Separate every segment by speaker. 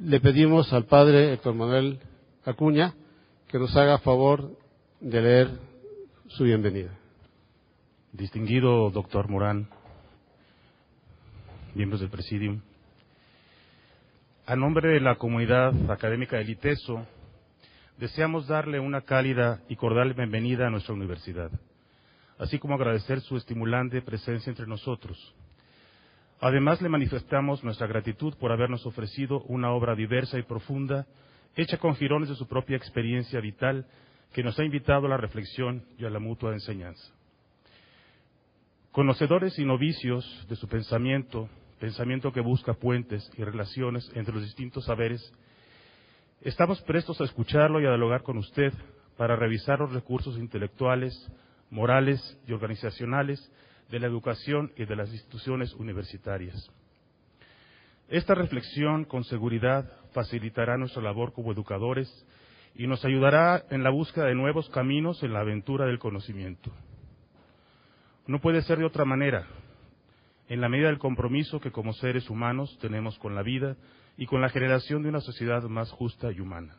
Speaker 1: le pedimos al padre Héctor Manuel Acuña que nos haga favor de leer su bienvenida.
Speaker 2: Distinguido doctor Morán, miembros del Presidium, a nombre de la comunidad académica del ITESO, deseamos darle una cálida y cordial bienvenida a nuestra universidad, así como agradecer su estimulante presencia entre nosotros. Además, le manifestamos nuestra gratitud por habernos ofrecido una obra diversa y profunda, hecha con jirones de su propia experiencia vital, que nos ha invitado a la reflexión y a la mutua enseñanza. Conocedores y novicios de su pensamiento que busca puentes y relaciones entre los distintos saberes, estamos prestos a escucharlo y a dialogar con usted para revisar los recursos intelectuales, morales y organizacionales de la educación y de las instituciones universitarias. Esta reflexión, con seguridad, facilitará nuestra labor como educadores y nos ayudará en la búsqueda de nuevos caminos en la aventura del conocimiento. No puede ser de otra manera, en la medida del compromiso que como seres humanos tenemos con la vida y con la generación de una sociedad más justa y humana.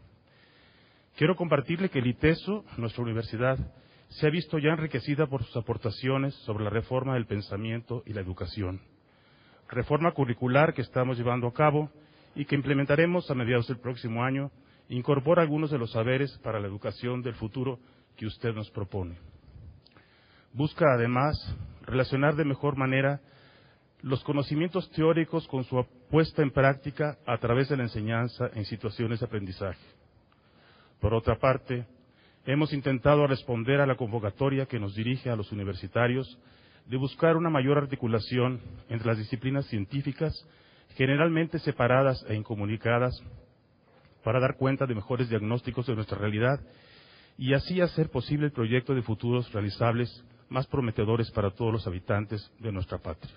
Speaker 2: Quiero compartirle que el ITESO, nuestra universidad, se ha visto ya enriquecida por sus aportaciones sobre la reforma del pensamiento y la educación, reforma curricular que estamos llevando a cabo y que implementaremos a mediados del próximo año, incorpora algunos de los saberes para la educación del futuro que usted nos propone. Busca además relacionar de mejor manera los conocimientos teóricos con su puesta en práctica a través de la enseñanza en situaciones de aprendizaje. Por otra parte, hemos intentado responder a la convocatoria que nos dirige a los universitarios de buscar una mayor articulación entre las disciplinas científicas, generalmente separadas e incomunicadas, para dar cuenta de mejores diagnósticos de nuestra realidad y así hacer posible el proyecto de futuros realizables más prometedores para todos los habitantes de nuestra patria.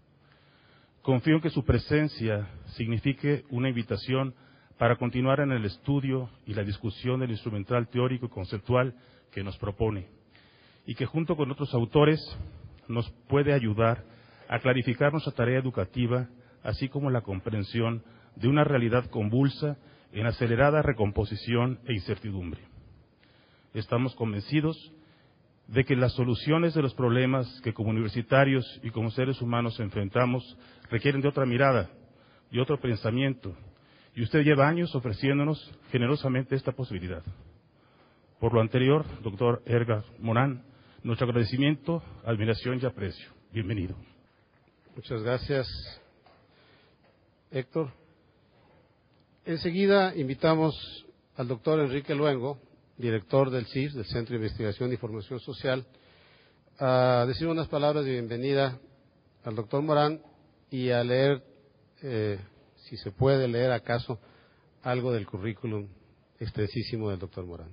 Speaker 2: Confío en que su presencia signifique una invitación para continuar en el estudio y la discusión del instrumental teórico y conceptual que nos propone, y que junto con otros autores nos puede ayudar a clarificar nuestra tarea educativa, así como la comprensión de una realidad convulsa en acelerada recomposición e incertidumbre. Estamos convencidos de que las soluciones de los problemas que como universitarios y como seres humanos enfrentamos requieren de otra mirada y otro pensamiento, y usted lleva años ofreciéndonos generosamente esta posibilidad. Por lo anterior, doctor Edgar Morán, nuestro agradecimiento, admiración y aprecio. Bienvenido.
Speaker 1: Muchas gracias, Héctor. Enseguida invitamos al doctor Enrique Luengo, director del CIF, del Centro de Investigación y Formación Social, a decir unas palabras de bienvenida al doctor Morán y a leer, si se puede leer acaso, algo del currículum extensísimo del doctor Morán.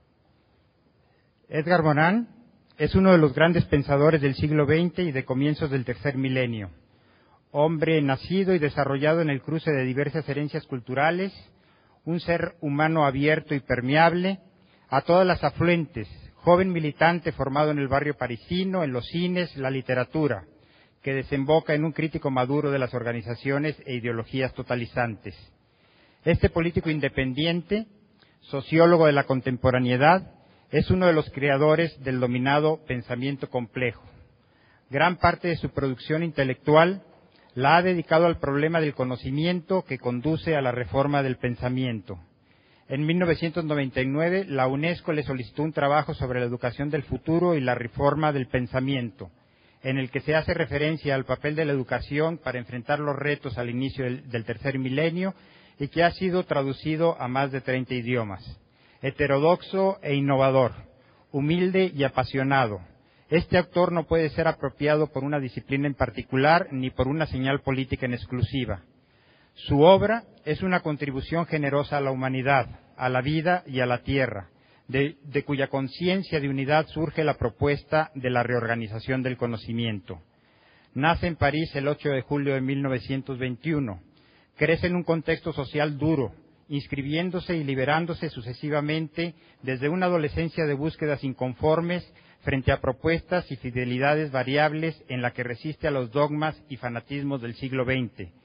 Speaker 3: Edgar Morán es uno de los grandes pensadores del siglo XX y de comienzos del tercer milenio. Hombre nacido y desarrollado en el cruce de diversas herencias culturales, un ser humano abierto y permeable a todas las afluentes, joven militante formado en el barrio parisino, en los cines, la literatura, que desemboca en un crítico maduro de las organizaciones e ideologías totalizantes. Este político independiente, sociólogo de la contemporaneidad, es uno de los creadores del denominado pensamiento complejo. Gran parte de su producción intelectual la ha dedicado al problema del conocimiento que conduce a la reforma del pensamiento. En 1999, la UNESCO le solicitó un trabajo sobre la educación del futuro y la reforma del pensamiento, en el que se hace referencia al papel de la educación para enfrentar los retos al inicio del tercer milenio y que ha sido traducido a más de 30 idiomas. Heterodoxo e innovador, humilde y apasionado. Este autor no puede ser apropiado por una disciplina en particular ni por una señal política en exclusiva. Su obra es una contribución generosa a la humanidad, a la vida y a la tierra, de cuya conciencia de unidad surge la propuesta de la reorganización del conocimiento. Nace en París el 8 de julio de 1921. Crece en un contexto social duro, inscribiéndose y liberándose sucesivamente desde una adolescencia de búsquedas inconformes frente a propuestas y fidelidades variables en la que resiste a los dogmas y fanatismos del siglo XX.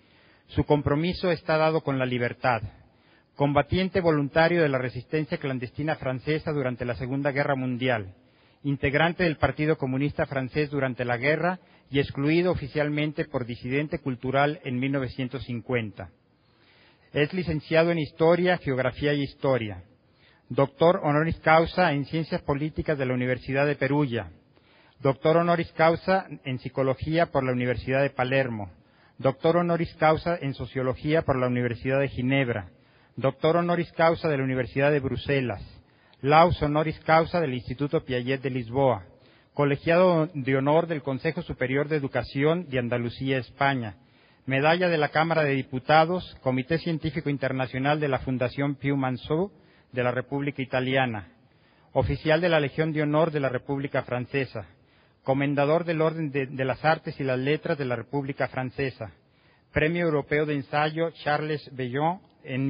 Speaker 3: Su compromiso está dado con la libertad. Combatiente voluntario de la resistencia clandestina francesa durante la Segunda Guerra Mundial, integrante del Partido Comunista Francés durante la guerra y excluido oficialmente por disidente cultural en 1950. Es licenciado en Historia, Geografía y Historia. Doctor honoris causa en Ciencias Políticas de la Universidad de Perugia. Doctor honoris causa en Psicología por la Universidad de Palermo. Doctor honoris causa en Sociología por la Universidad de Ginebra. Doctor honoris causa de la Universidad de Bruselas. Laus honoris causa del Instituto Piaget de Lisboa. Colegiado de honor del Consejo Superior de Educación de Andalucía, España. Medalla de la Cámara de Diputados, Comité Científico Internacional de la Fundación Piu Manzou de la República Italiana. Oficial de la Legión de Honor de la República Francesa. Comendador del Orden de las Artes y las Letras de la República Francesa. Premio Europeo de Ensayo Charles Bellon en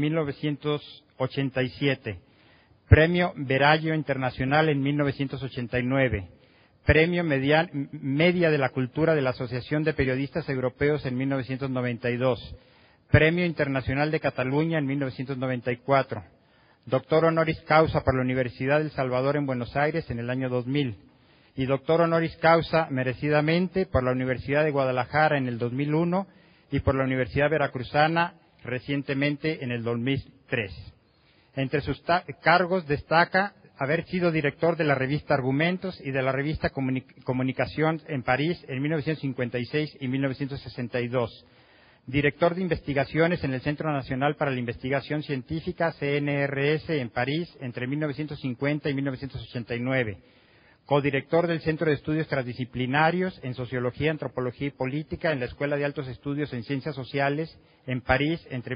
Speaker 3: 1987. Premio Verallo Internacional en 1989. Premio Media de la Cultura de la Asociación de Periodistas Europeos en 1992. Premio Internacional de Cataluña en 1994. Doctor honoris causa por la Universidad del Salvador en Buenos Aires en el año 2000. Y doctor honoris causa merecidamente por la Universidad de Guadalajara en el 2001 y por la Universidad Veracruzana recientemente en el 2003. Entre sus cargos destaca haber sido director de la revista Argumentos y de la revista Comunicación en París en 1956 y 1962. Director de investigaciones en el Centro Nacional para la Investigación Científica, CNRS, en París entre 1950 y 1989. Codirector del Centro de Estudios Transdisciplinarios en Sociología, Antropología y Política en la Escuela de Altos Estudios en Ciencias Sociales en París entre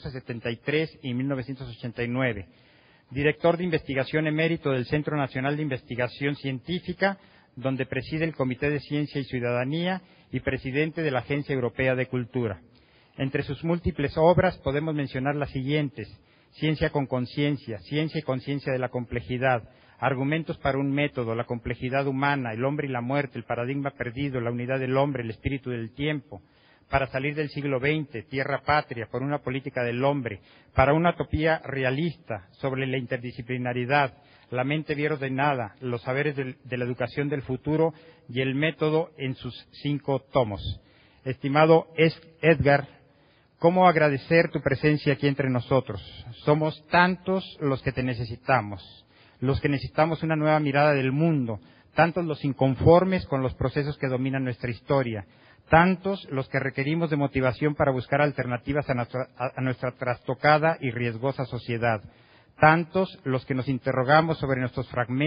Speaker 3: 1973 y 1989. Director de Investigación Emérito del Centro Nacional de Investigación Científica, donde preside el Comité de Ciencia y Ciudadanía y presidente de la Agencia Europea de Cultura. Entre sus múltiples obras podemos mencionar las siguientes: Ciencia con conciencia, Ciencia y conciencia de la complejidad, Argumentos para un método, La complejidad humana, El hombre y la muerte, El paradigma perdido, La unidad del hombre, El espíritu del tiempo, Para salir del siglo XX, Tierra patria, Por una política del hombre, Para una utopía realista, sobre la interdisciplinaridad, La mente bien ordenada, Los saberes de la educación del futuro y El método en sus 5 tomos. Estimado Edgar, ¿cómo agradecer tu presencia aquí entre nosotros? Somos tantos los que te necesitamos, los que necesitamos una nueva mirada del mundo, tantos los inconformes con los procesos que dominan nuestra historia, tantos los que requerimos de motivación para buscar alternativas a nuestra trastocada y riesgosa sociedad, tantos los que nos interrogamos sobre nuestros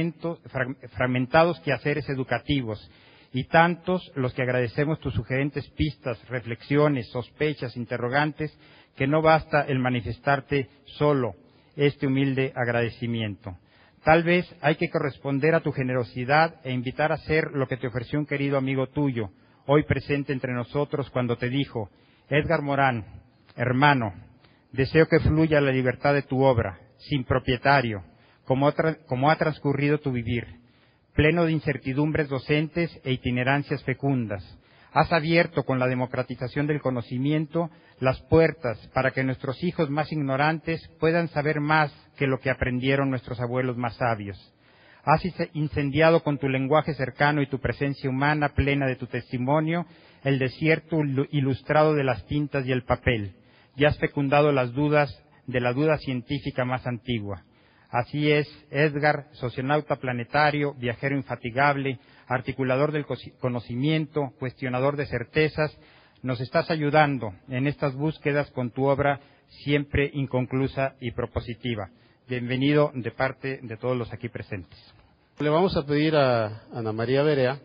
Speaker 3: fragmentados quehaceres educativos, y tantos los que agradecemos tus sugerentes pistas, reflexiones, sospechas, interrogantes, que no basta el manifestarte solo este humilde agradecimiento. Tal vez hay que corresponder a tu generosidad e invitar a hacer lo que te ofreció un querido amigo tuyo, hoy presente entre nosotros, cuando te dijo: Edgar Morán, hermano, deseo que fluya la libertad de tu obra, sin propietario, como ha transcurrido tu vivir, pleno de incertidumbres docentes e itinerancias fecundas. Has abierto con la democratización del conocimiento las puertas para que nuestros hijos más ignorantes puedan saber más que lo que aprendieron nuestros abuelos más sabios. Has incendiado con tu lenguaje cercano y tu presencia humana plena de tu testimonio el desierto ilustrado de las tintas y el papel, y has fecundado las dudas de la duda científica más antigua. Así es, Edgar, socionauta planetario, viajero infatigable, articulador del conocimiento, cuestionador de certezas, nos estás ayudando en estas búsquedas con tu obra siempre inconclusa y propositiva. Bienvenido de parte de todos los aquí presentes.
Speaker 1: Le vamos a pedir a Ana María Berea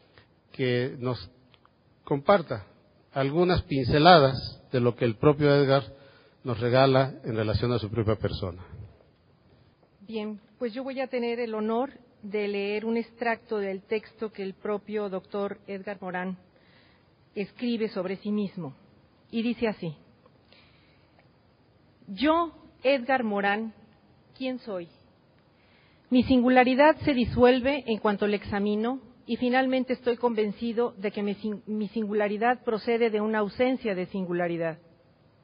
Speaker 1: que nos comparta algunas pinceladas de lo que el propio Edgar nos regala en relación a su propia persona.
Speaker 4: Bien, pues yo voy a tener el honor de leer un extracto del texto que el propio doctor Edgar Morán escribe sobre sí mismo. Y dice así: Yo, Edgar Morán, ¿quién soy? Mi singularidad se disuelve en cuanto la examino y finalmente estoy convencido de que mi singularidad procede de una ausencia de singularidad.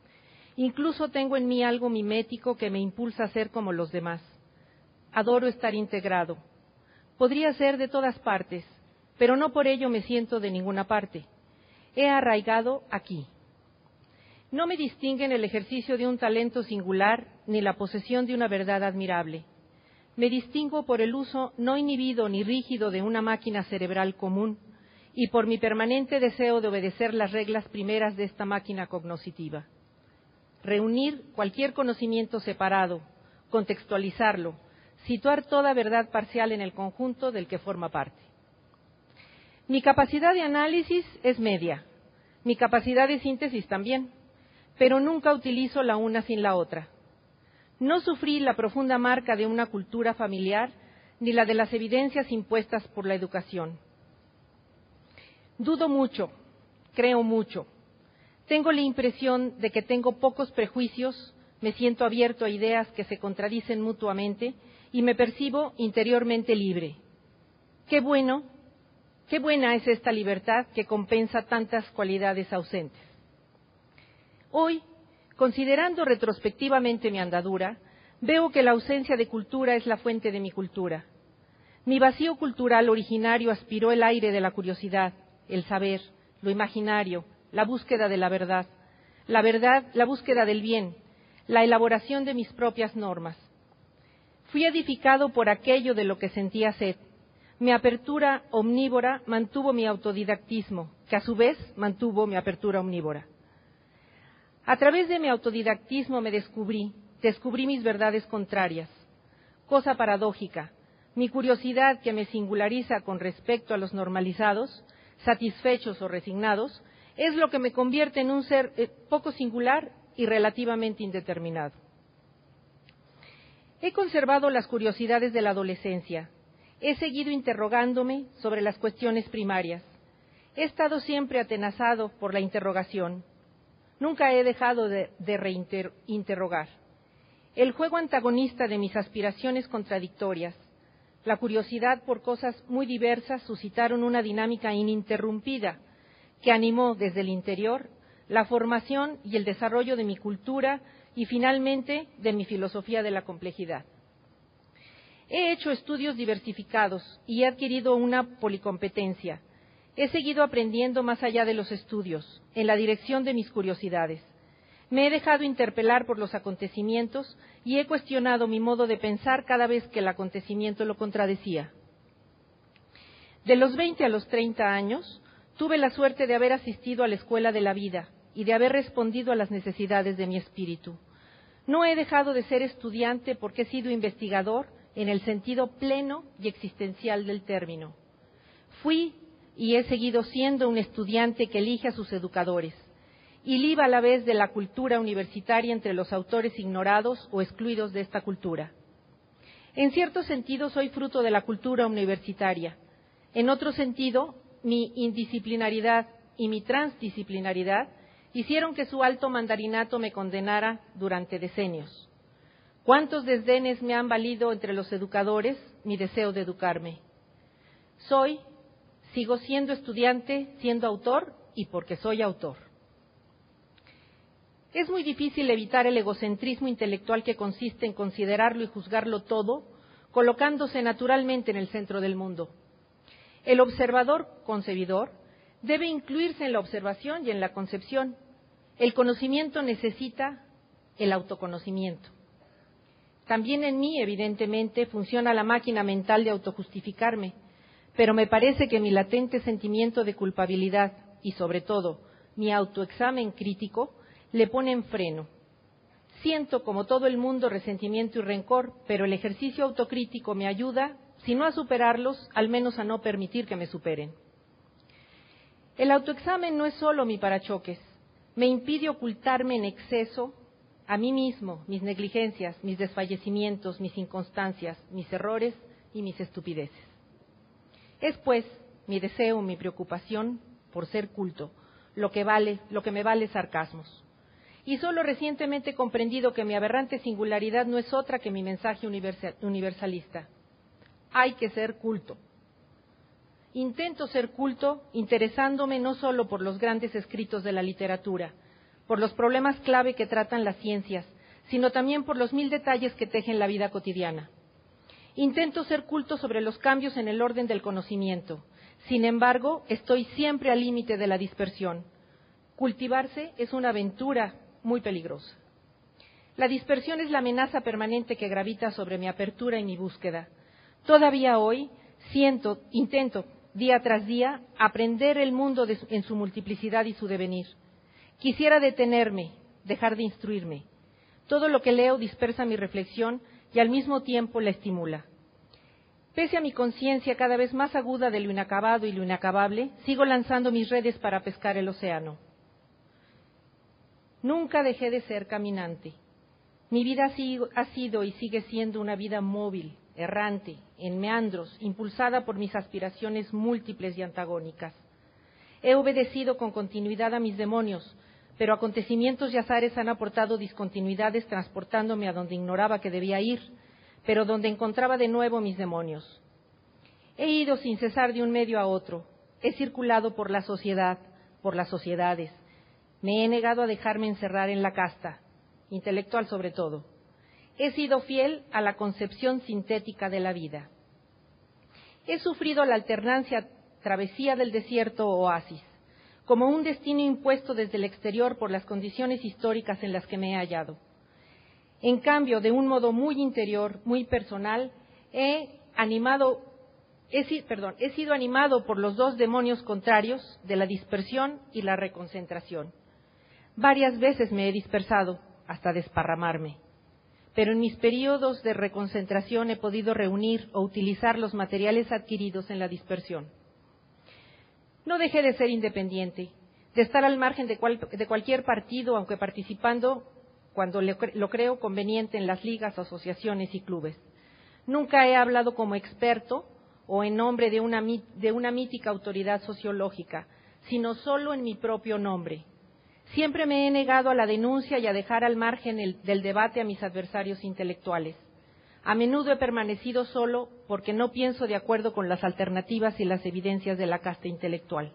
Speaker 4: Incluso tengo en mí algo mimético que me impulsa a ser como los demás. Adoro estar integrado. Podría ser de todas partes, pero no por ello me siento de ninguna parte. He arraigado aquí. No me distinguen el ejercicio de un talento singular ni la posesión de una verdad admirable. Me distingo por el uso no inhibido ni rígido de una máquina cerebral común y por mi permanente deseo de obedecer las reglas primeras de esta máquina cognoscitiva. Reunir cualquier conocimiento separado, contextualizarlo, situar toda verdad parcial en el conjunto del que forma parte. Mi capacidad de análisis es media, mi capacidad de síntesis también, pero nunca utilizo la una sin la otra. No sufrí la profunda marca de una cultura familiar ni la de las evidencias impuestas por la educación. Dudo mucho, creo mucho. Tengo la impresión de que tengo pocos prejuicios, me siento abierto a ideas que se contradicen mutuamente y me percibo interiormente libre. Qué buena es esta libertad que compensa tantas cualidades ausentes. Hoy, considerando retrospectivamente mi andadura, veo que la ausencia de cultura es la fuente de mi cultura. Mi vacío cultural originario aspiró el aire de la curiosidad, el saber, lo imaginario, la búsqueda de la verdad, la búsqueda del bien, la elaboración de mis propias normas. Fui edificado por aquello de lo que sentía sed. Mi apertura omnívora mantuvo mi autodidactismo, que a su vez mantuvo mi apertura omnívora. A través de mi autodidactismo me descubrí mis verdades contrarias. Cosa paradójica, mi curiosidad que me singulariza con respecto a los normalizados, satisfechos o resignados, es lo que me convierte en un ser poco singular y relativamente indeterminado. He conservado las curiosidades de la adolescencia. He seguido interrogándome sobre las cuestiones primarias. He estado siempre atenazado por la interrogación. Nunca he dejado de interrogar. El juego antagonista de mis aspiraciones contradictorias, la curiosidad por cosas muy diversas suscitaron una dinámica ininterrumpida que animó desde el interior la formación y el desarrollo de mi cultura y finalmente de mi filosofía de la complejidad. He hecho estudios diversificados y he adquirido una policompetencia. He seguido aprendiendo más allá de los estudios, en la dirección de mis curiosidades. Me he dejado interpelar por los acontecimientos y he cuestionado mi modo de pensar cada vez que el acontecimiento lo contradecía. De los 20 a los 30 años, tuve la suerte de haber asistido a la escuela de la vida y de haber respondido a las necesidades de mi espíritu. No he dejado de ser estudiante porque he sido investigador en el sentido pleno y existencial del término. Fui y he seguido siendo un estudiante que elige a sus educadores y liba a la vez de la cultura universitaria entre los autores ignorados o excluidos de esta cultura. En cierto sentido, soy fruto de la cultura universitaria. En otro sentido, mi indisciplinaridad y mi transdisciplinaridad hicieron que su alto mandarinato me condenara durante decenios. ¿Cuántos desdenes me han valido entre los educadores mi deseo de educarme? Sigo siendo estudiante, siendo autor y porque soy autor. Es muy difícil evitar el egocentrismo intelectual que consiste en considerarlo y juzgarlo todo, colocándose naturalmente en el centro del mundo. El observador concebidor debe incluirse en la observación y en la concepción. El conocimiento necesita el autoconocimiento. También en mí, evidentemente, funciona la máquina mental de autojustificarme, pero me parece que mi latente sentimiento de culpabilidad y, sobre todo, mi autoexamen crítico, le ponen freno. Siento, como todo el mundo, resentimiento y rencor, pero el ejercicio autocrítico me ayuda, si no a superarlos, al menos a no permitir que me superen. El autoexamen no es solo mi parachoques, me impide ocultarme en exceso a mí mismo, mis negligencias, mis desfallecimientos, mis inconstancias, mis errores y mis estupideces. Es, pues, mi deseo, mi preocupación por ser culto, lo que me vale sarcasmos. Y solo recientemente he comprendido que mi aberrante singularidad no es otra que mi mensaje universalista. Hay que ser culto. Intento ser culto interesándome no solo por los grandes escritos de la literatura, por los problemas clave que tratan las ciencias, sino también por los 1000 detalles que tejen la vida cotidiana. Intento ser culto sobre los cambios en el orden del conocimiento. Sin embargo, estoy siempre al límite de la dispersión. Cultivarse es una aventura muy peligrosa. La dispersión es la amenaza permanente que gravita sobre mi apertura y mi búsqueda. Todavía hoy intento, día tras día, aprender el mundo en su multiplicidad y su devenir. Quisiera detenerme, dejar de instruirme. Todo lo que leo dispersa mi reflexión y al mismo tiempo la estimula. Pese a mi conciencia cada vez más aguda de lo inacabado y lo inacabable, sigo lanzando mis redes para pescar el océano. Nunca dejé de ser caminante. Mi vida ha sido y sigue siendo una vida móvil, errante, en meandros, impulsada por mis aspiraciones múltiples y antagónicas. He obedecido con continuidad a mis demonios, pero acontecimientos y azares han aportado discontinuidades transportándome a donde ignoraba que debía ir, pero donde encontraba de nuevo mis demonios. He ido sin cesar de un medio a otro, he circulado por la sociedad, por las sociedades, me he negado a dejarme encerrar en la casta, intelectual sobre todo. He sido fiel a la concepción sintética de la vida. He sufrido la alternancia travesía del desierto o oasis, como un destino impuesto desde el exterior por las condiciones históricas en las que me he hallado. En cambio, de un modo muy interior, muy personal, he sido animado por los dos demonios contrarios de la dispersión y la reconcentración. Varias veces me he dispersado hasta desparramarme, pero en mis periodos de reconcentración he podido reunir o utilizar los materiales adquiridos en la dispersión. No dejé de ser independiente, de estar al margen de cualquier partido, aunque participando cuando lo creo conveniente en las ligas, asociaciones y clubes. Nunca he hablado como experto o en nombre de una mítica autoridad sociológica, sino solo en mi propio nombre. Siempre me he negado a la denuncia y a dejar al margen del debate a mis adversarios intelectuales. A menudo he permanecido solo porque no pienso de acuerdo con las alternativas y las evidencias de la casta intelectual.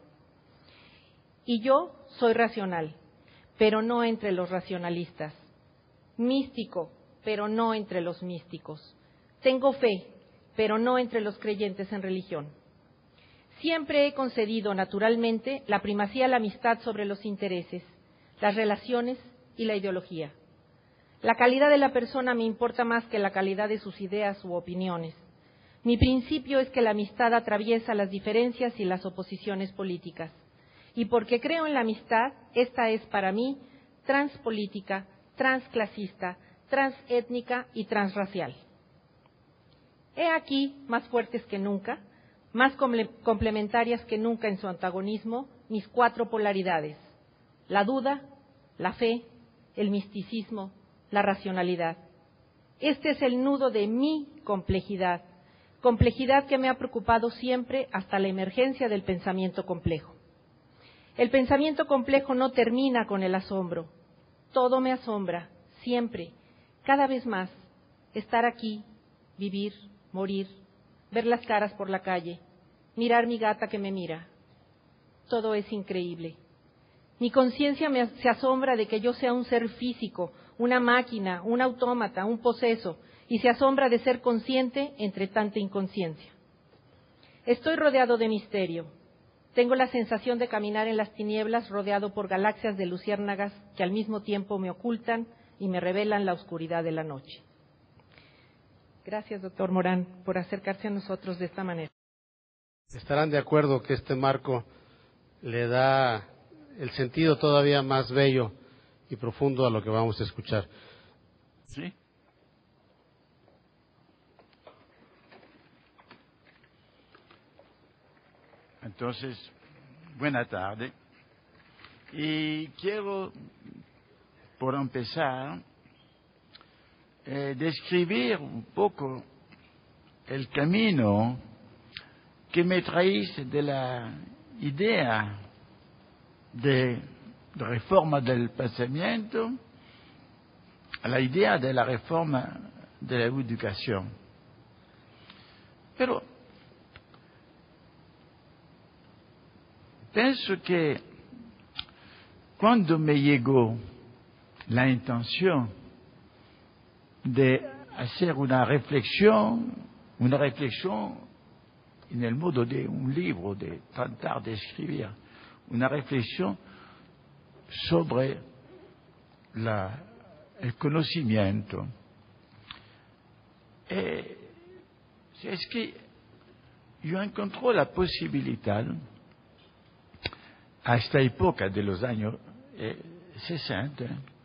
Speaker 4: Y yo soy racional, pero no entre los racionalistas. Místico, pero no entre los místicos. Tengo fe, pero no entre los creyentes en religión. Siempre he concedido naturalmente la primacía a la amistad sobre los intereses, las relaciones y la ideología. La calidad de la persona me importa más que la calidad de sus ideas u opiniones. Mi principio es que la amistad atraviesa las diferencias y las oposiciones políticas. Y porque creo en la amistad, esta es para mí transpolítica, transclasista, transétnica y transracial. He aquí, más fuertes que nunca, más complementarias que nunca en su antagonismo, mis 4 polaridades: la duda, la fe, el misticismo, la racionalidad. Este es el nudo de mi complejidad, complejidad que me ha preocupado siempre hasta la emergencia del pensamiento complejo. El pensamiento complejo no termina con el asombro. Todo me asombra, siempre, cada vez más, estar aquí, vivir, morir, ver las caras por la calle, mirar mi gata que me mira. Todo es increíble. Mi conciencia se asombra de que yo sea un ser físico, una máquina, un autómata, un poseso, y se asombra de ser consciente entre tanta inconsciencia. Estoy rodeado de misterio. Tengo la sensación de caminar en las tinieblas rodeado por galaxias de luciérnagas que al mismo tiempo me ocultan y me revelan la oscuridad de la noche. Gracias, doctor Morán, por acercarse a nosotros de esta manera.
Speaker 1: Estarán de acuerdo que este marco le da el sentido todavía más bello y profundo a lo que vamos a escuchar.
Speaker 5: Sí. Entonces, buena tarde. Y quiero, por empezar, describir un poco el camino que me traéis de la idea de reforma del pensamiento a la idea de la reforma de la educación. Pero pienso que cuando me llegó la intención de hacer una reflexión en el modo de un libro, de tratar de escribir una reflexión sobre el conocimiento. Es que yo encontré la posibilidad, a esta época de los años 60,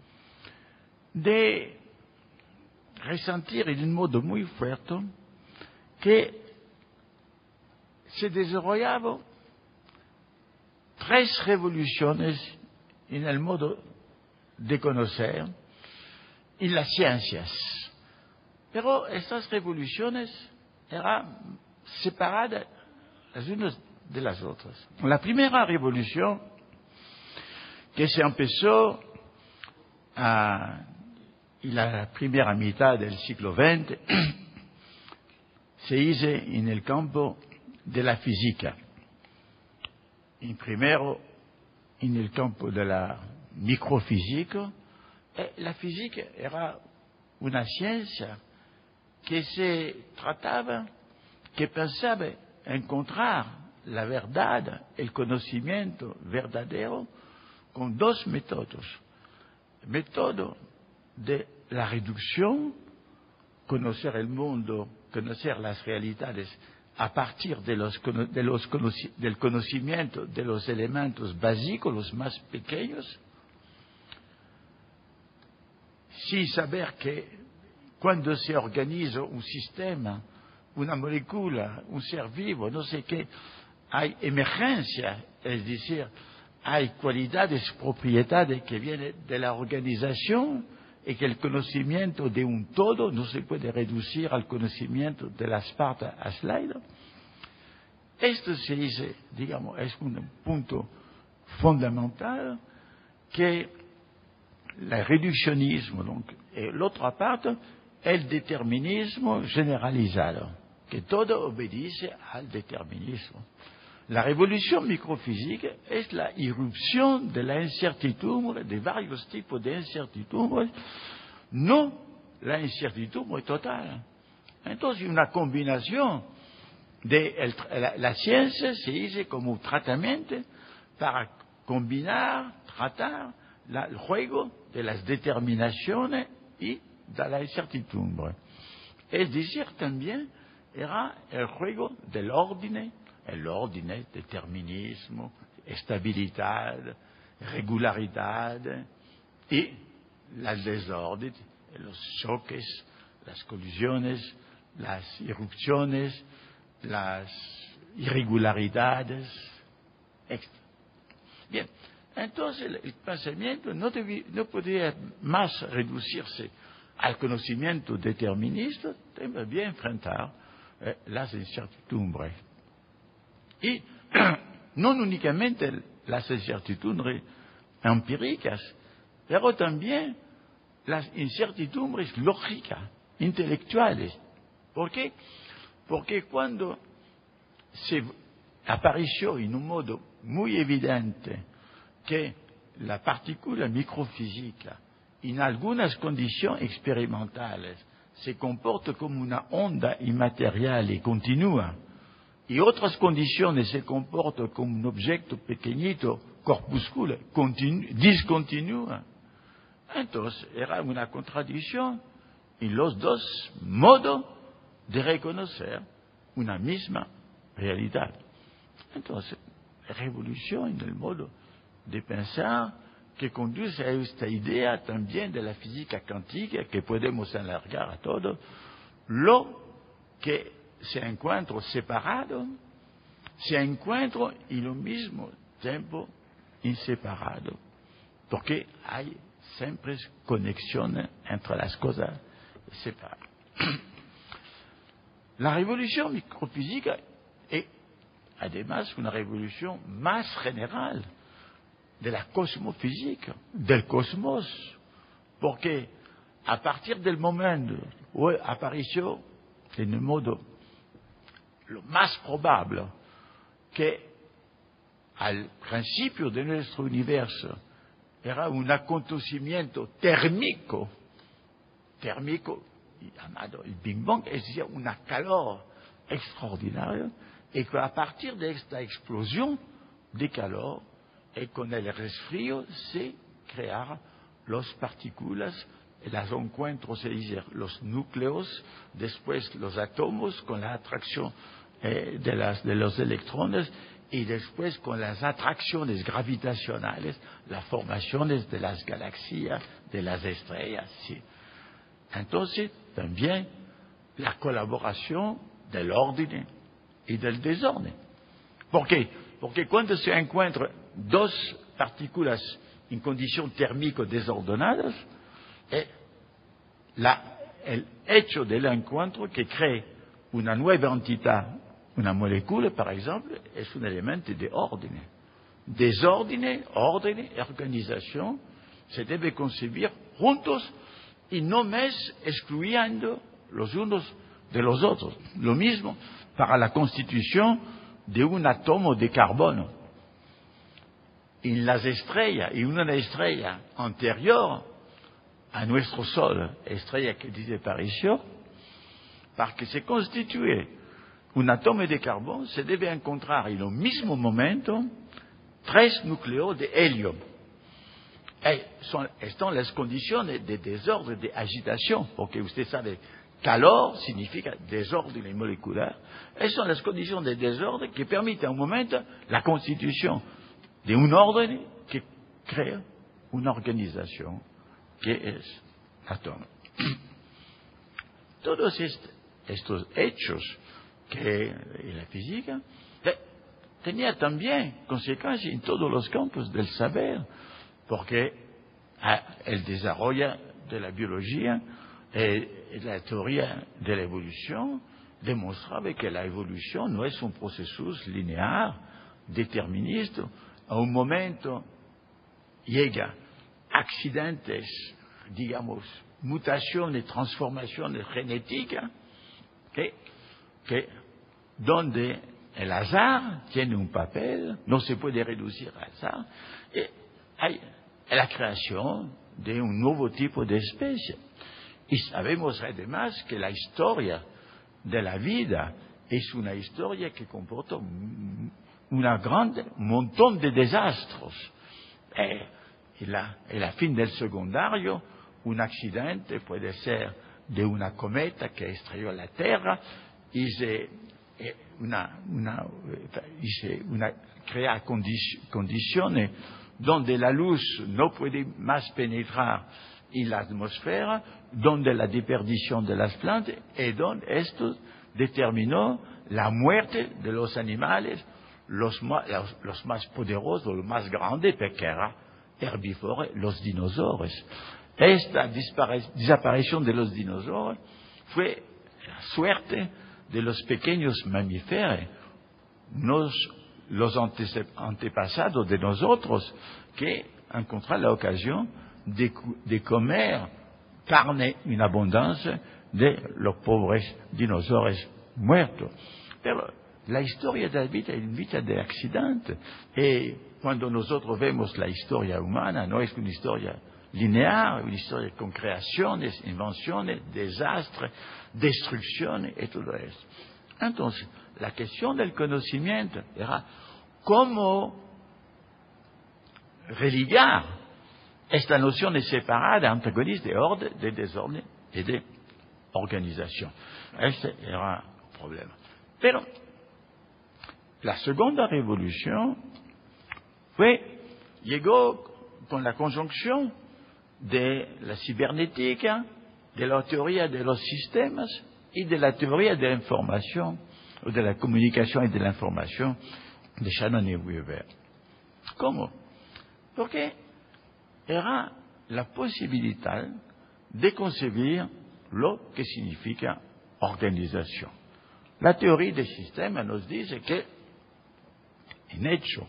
Speaker 5: de ressentir en un modo muy fuerte que se desarrollaban 3 revoluciones en el modo de conocer en las ciencias. Pero estas revoluciones eran separadas las unas de las otras. La primera revolución, que se empezó en la primera mitad del siglo XX, se hizo en el campo de la física. Y primero en el campo de la microfísica. La física era una ciencia que pensaba encontrar la verdad, el conocimiento verdadero, con 2 métodos. Método de la reducción, conocer el mundo, conocer las realidades a partir del conocimiento de los elementos básicos, los más pequeños, sin saber que cuando se organiza un sistema, una molécula, un ser vivo, no sé qué, hay emergencia, es decir, hay cualidades, propiedades que vienen de la organización y que el conocimiento de un todo no se puede reducir al conocimiento de las partes aisladas. Esto se dice, digamos, es un punto fundamental que el reduccionismo, donc, y la otra parte, el determinismo generalizado, que todo obedece al determinismo. La revolución microfísica es la irrupción de la incertidumbre, de varios tipos de incertidumbres, no la incertidumbre total. Entonces, una combinación de la ciencia se hizo como tratamiento para combinar, tratar el juego de las determinaciones y de la incertidumbre. Es decir, también era el juego del orden, determinismo, estabilidad, regularidad y el desorden, los choques, las colisiones, las irrupciones, las irregularidades, etc. Bien, entonces el pensamiento no podía más reducirse al conocimiento determinista, debía enfrentar las incertidumbres. Y no únicamente las incertidumbres empíricas, pero también las incertidumbres lógicas, intelectuales. ¿Por qué? Porque cuando se apareció en un modo muy evidente que la partícula microfísica, en algunas condiciones experimentales, se comporta como una onda inmaterial y continua, y otras condiciones se comporta como un objeto pequeñito, corpuscular, discontinua. Entonces, era una contradicción en los 2 modos de reconocer una misma realidad. Entonces, revolución en el modo de pensar que conduce a esta idea también de la física cuántica que podemos alargar a todo, lo que se encuentra separado, se encuentra en el mismo tiempo inseparado, porque hay siempre conexiones entre las cosas separadas. La revolución microfísica es además una revolución más general de la cosmofísica, del cosmos, porque a partir del momento où apareció en el modo lo más probable que al principio de nuestro universo era un acontecimiento térmico, llamado el Big Bang, es decir, una calor extraordinaria, y que a partir de esta explosión de calor, y con el resfrío, se crearon las partículas, los encuentros, es decir, los núcleos, después los átomos con la atracción de los electrones, y después con las atracciones gravitacionales, las formaciones de las galaxias, de las estrellas. Sí. Entonces, también la colaboración del orden y del desorden. ¿Por qué? Porque cuando se encuentran dos partículas en condiciones térmicas desordenadas, el hecho del encuentro que crea una nueva entidad, una molécula, por ejemplo, es un elemento de orden. Desorden, orden y organización se debe concebir juntos y no más excluyendo los unos de los otros. Lo mismo para la constitución de un átomo de carbono. En las estrellas, y una estrella anterior a nuestro Sol, estrella que desapareció, para que se constituya un átomo de carbono, se debe encontrar en el mismo momento 3 núcleos de helio. Están las condiciones de desorden, de agitación, porque usted sabe, calor significa desorden molecular. Esas son las condiciones de desorden que permiten a un momento la constitución de un orden que crea una organización que es átomo. Todos estos hechos que en la física tenía también consecuencias en todos los campos del saber, porque el desarrollo de la biología y la teoría de la evolución demostraba que la evolución no es un proceso lineal, determinista. A un momento llega accidentes, digamos, mutaciones, transformaciones genéticas, que donde el azar tiene un papel, no se puede reducir al azar, y hay la creación de un nuevo tipo de especie. Y sabemos además que la historia de la vida es una historia que comporta un montón de desastres. Y la fin del secundario, un accidente puede ser de una cometa que estrelló la Tierra y crea condiciones donde la luz no puede más penetrar en la atmósfera, donde la desperdición de las plantas, y donde esto determinó la muerte de los animales, los más poderosos, los más grandes, porque eran herbívoros, los dinosaurios. Esta desaparición de los dinosaurios fue la suerte de los pequeños mamíferos, los antepasados de nosotros, que encontraron la ocasión de comer carne en abundancia de los pobres dinosaurios muertos. Pero la historia de la vida es una vida de accidentes. Y cuando nosotros vemos la historia humana, no es una historia lineal, una historia con creaciones, invenciones, desastres, destrucciones y todo eso. Entonces, la cuestión del conocimiento era cómo religar esta noción separada, antagonista de orden, de desorden y de organización. Este era el problema. Pero la segunda revolución llegó con la conjunción de la cibernética, de la teoría de los sistemas y de la teoría de la información, o de la comunicación y de la información de Shannon y Weaver. ¿Cómo? Porque era la posibilidad de concebir lo que significa organización. La teoría del sistema nos dice que, en hecho,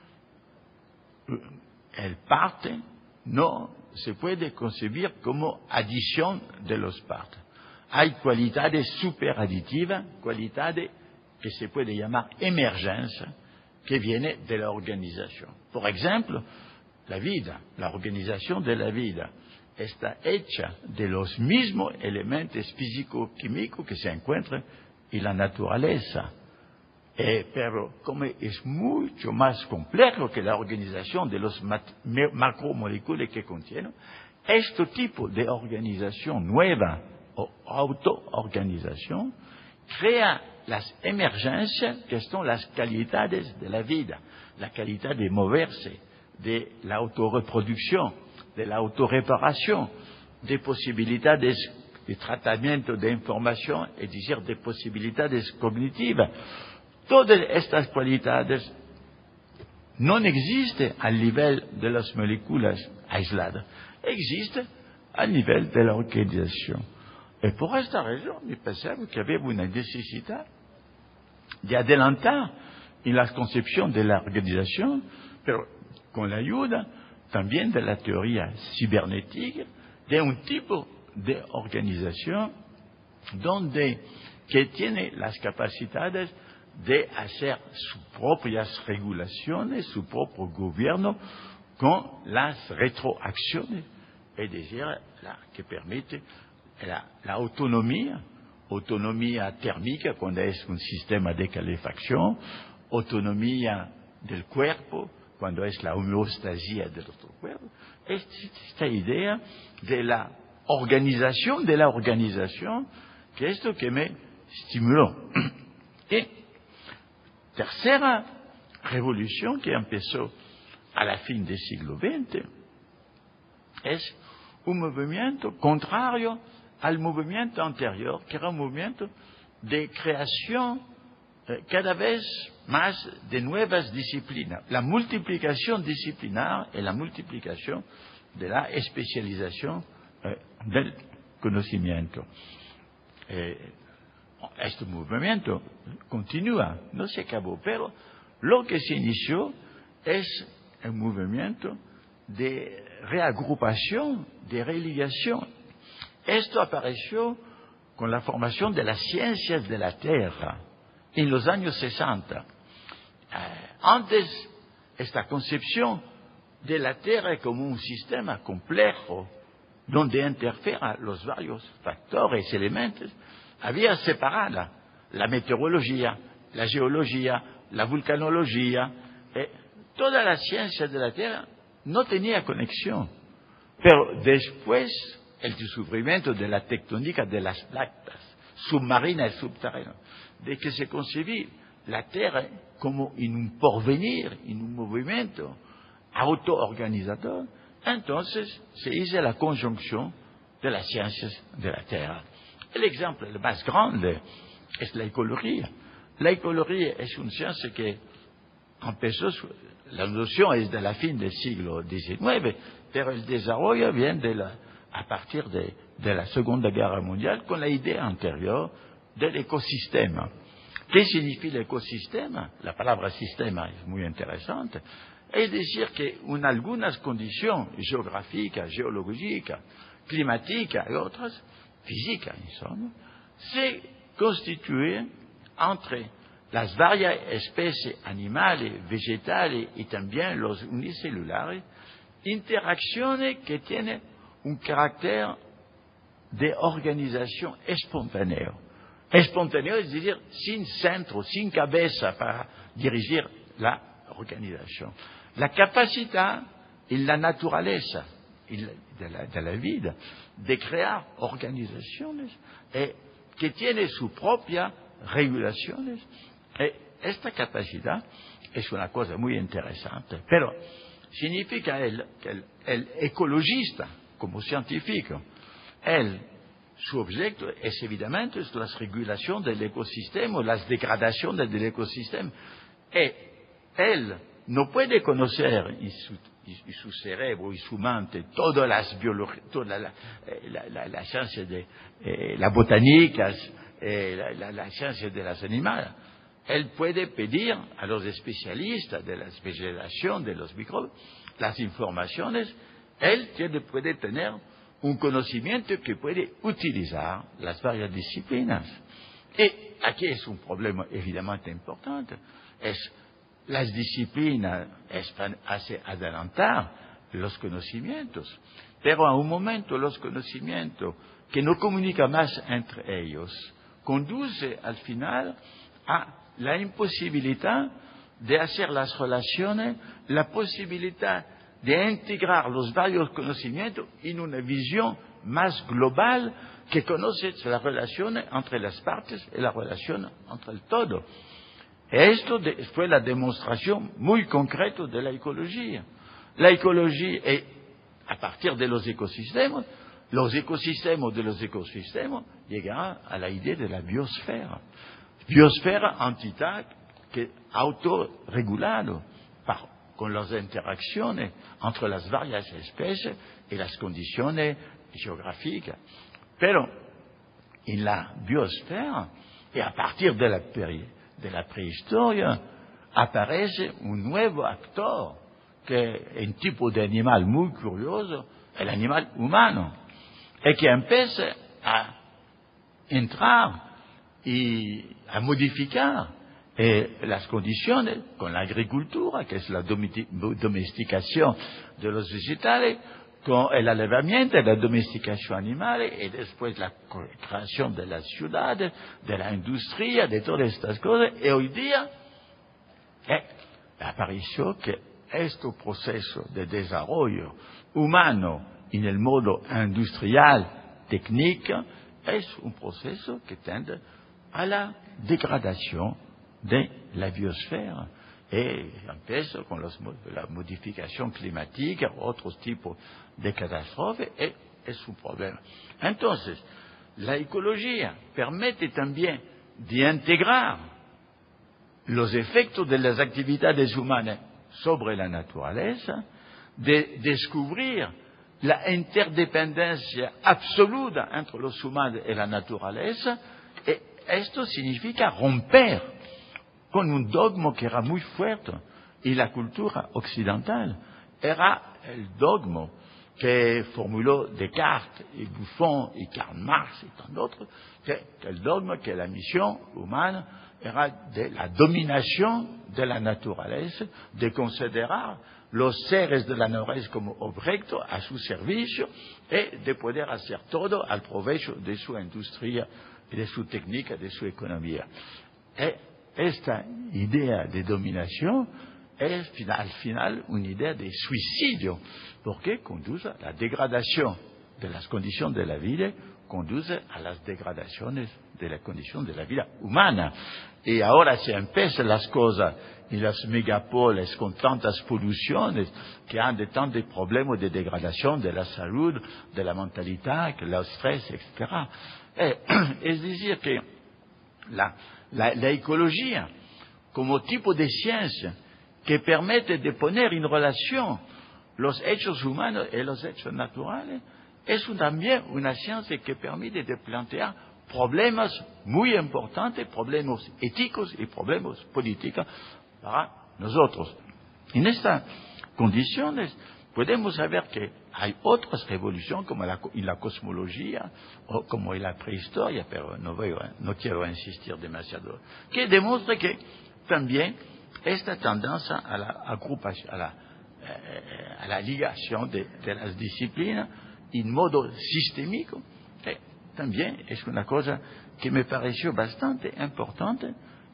Speaker 5: el parte no se puede concebir como adición de los partes. Hay cualidades superaditivas, cualidades que se puede llamar emergencia, que viene de la organización. Por ejemplo, la vida, la organización de la vida, está hecha de los mismos elementos físico-químicos que se encuentran en la naturaleza. Pero como es mucho más complejo que la organización de los macromoléculas que contienen, este tipo de organización nueva o autoorganización crea las emergencias que son las calidades de la vida, la calidad de moverse, de la autorreproducción, de la autorreparación, de posibilidades de tratamiento de información, es decir, de posibilidades cognitivas. Todas estas cualidades no existen al nivel de las moléculas aisladas, existen al nivel de la organización. Y por esta razón, me pensaba que había una necesidad de adelantar en la concepción de la organización, pero con la ayuda también de la teoría cibernética, de un tipo de organización que tiene las capacidades de hacer sus propias regulaciones, su propio gobierno, con las retroacciones, es decir, que permite la autonomía térmica cuando es un sistema de calefacción, autonomía del cuerpo cuando es la homeostasia del otro cuerpo. Esta idea de la organización, que es lo que me estimuló. Y tercera revolución que empezó a la fin del siglo XX es un movimiento contrario al movimiento anterior, que era un movimiento de creación cada vez más de nuevas disciplinas, la multiplicación disciplinar y la multiplicación de la especialización del conocimiento. Este movimiento continúa, no se acabó, pero lo que se inició es un movimiento de reagrupación, de religación. Esto apareció con la formación de las ciencias de la Tierra en los años 60. Antes, esta concepción de la Tierra como un sistema complejo donde interfieren los varios factores, elementos, había separada la meteorología, la geología, la vulcanología, todas las ciencias de la Tierra no tenía conexión. Pero después, el descubrimiento de la tectónica de las placas submarinas y subterráneas, de que se concebía la Tierra como en un porvenir, en un movimiento autoorganizador, entonces se hizo la conjunción de las ciencias de la Tierra. El ejemplo más grande es la ecología. La ecología es una ciencia que empezó, la noción es de la fin del siglo XIX, pero el desarrollo viene a partir de la Segunda Guerra Mundial con la idea anterior del ecosistema. ¿Qué significa el ecosistema? La palabra sistema es muy interesante. Es decir, que en algunas condiciones geográficas, geológicas, climáticas y otras, físicas, se constituyen entre las varias especies animales, vegetales y también los unicelulares, interacciones que tienen un carácter de organización espontáneo. Espontáneo es decir, sin centro, sin cabeza para dirigir la organización. La capacidad en la naturaleza de la vida de crear organizaciones que tienen sus propias regulaciones. Esta capacidad es una cosa muy interesante, pero significa que el ecologista, como científico, su objeto es evidentemente la regulación del ecosistema, la degradación del ecosistema. Él no puede conocer en su cerebro y su mente todas las biologías, toda la ciencia de la botánica, la ciencia de los animales. Él puede pedir a los especialistas de la especialización de los microbios las informaciones. Él puede tener un conocimiento que puede utilizar las varias disciplinas. Y aquí es un problema evidentemente importante. Las disciplinas hacen adelantar los conocimientos. Pero a un momento los conocimientos que no comunican más entre ellos conduce al final a la imposibilidad de hacer las relaciones, la posibilidad de integrar los varios conocimientos en una visión más global que conoce las relaciones entre las partes y la relación entre el todo. Esto fue la demostración muy concreta de la ecología. La ecología es, a partir de los ecosistemas de los ecosistemas llegarán a la idea de la biosfera. Biosfera, entidad que autorregulada con las interacciones entre las varias especies y las condiciones geográficas. Pero en la biosfera, y a partir de la prehistoria, aparece un nuevo actor, que es un tipo de animal muy curioso, el animal humano, y que empieza a entrar y a modificar las condiciones con la agricultura, que es la domesticación de los vegetales, con el alevamiento, la domesticación animal, y después la creación de las ciudades, de la industria, de todas estas cosas. Y hoy día apareció que este proceso de desarrollo humano en el modo industrial, técnico, es un proceso que tiende a la degradación de la biosfera. Y empieza con la modificación climática, otros tipos de catástrofes, y es un problema. Entonces, la ecología permite también de integrar los efectos de las actividades humanas sobre la naturaleza, de descubrir la interdependencia absoluta entre los humanos y la naturaleza, y esto significa romper con un dogma que era muy fuerte, y la cultura occidental era el dogma que formuló Descartes y Buffon y Karl Marx y tant d'autres, que el dogma que la misión humana era de la dominación de la naturaleza, de considerar los seres de la naturaleza como objetos a su servicio y de poder hacer todo al provecho de su industria, de su técnica, de su economía. Esta idea de dominación es al final una idea de suicidio, porque conduce a la degradación de las condiciones de la vida, conduce a las degradaciones de la condición de la vida humana. Y ahora se empiezan las cosas en las megapoles con tantas poluciones que han de tantos problemas de degradación de la salud, de la mentalidad, el estrés, etc. Es decir, que la ecología, como tipo de ciencia que permite de poner en relación los hechos humanos y los hechos naturales, es también una ciencia que permite de plantear problemas muy importantes, problemas éticos y problemas políticos para nosotros. En estas condiciones podemos saber que hay otras revoluciones como en la cosmología o como en la prehistoria, pero no quiero insistir demasiado, que demuestra que también esta tendencia a la agrupación, a la ligación de las disciplinas en modo sistémico, también es una cosa que me pareció bastante importante,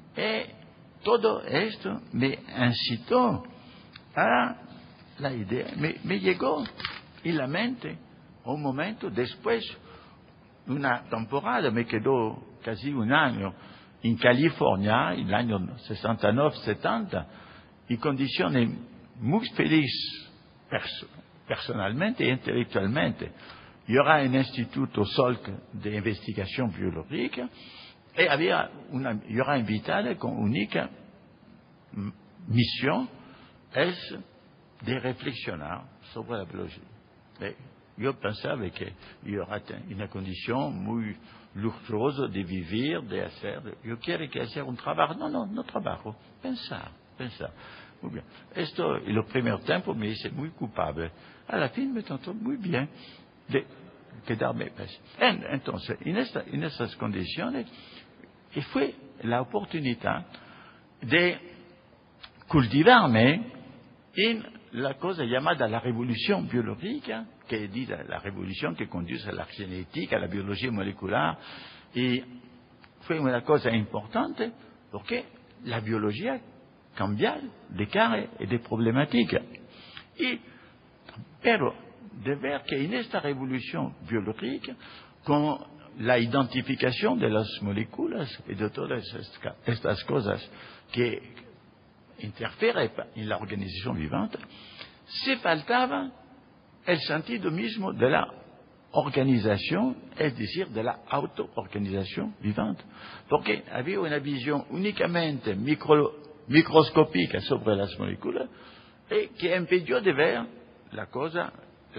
Speaker 5: y todo esto me incitó a la idea, me llegó en la mente un momento después, una temporada, me quedó casi un año en California, en el año 69-70, en condiciones muy felices personalmente e intelectualmente. Yo era en el Instituto Salk de Investigación Biológica y yo era invitado con única misión es de reflexionar sobre la biología. Yo pensaba que yo era en una condición muy lujosa de vivir, de hacer. Yo quiero hacer un trabajo. No trabajo. Pensar. Muy bien. Esto, en el primer tiempo, me hice muy culpable. A la fin me tentó muy bien de quedarme. Entonces, en estas condiciones, fue la oportunidad de cultivarme en la cosa llamada la revolución biológica, que es la revolución que conduce a la genética, a la biología molecular, y fue una cosa importante porque la biología cambia de cara y de problemática. Pero de ver que en esta revolución biológica, con la identificación de las moléculas y de todas estas cosas que interfieren en la organización vivante, se faltaba el sentido mismo de la organización, es decir, de la auto-organización vivante. Porque había una visión únicamente microscópica sobre las moléculas que impidió de ver la cosa,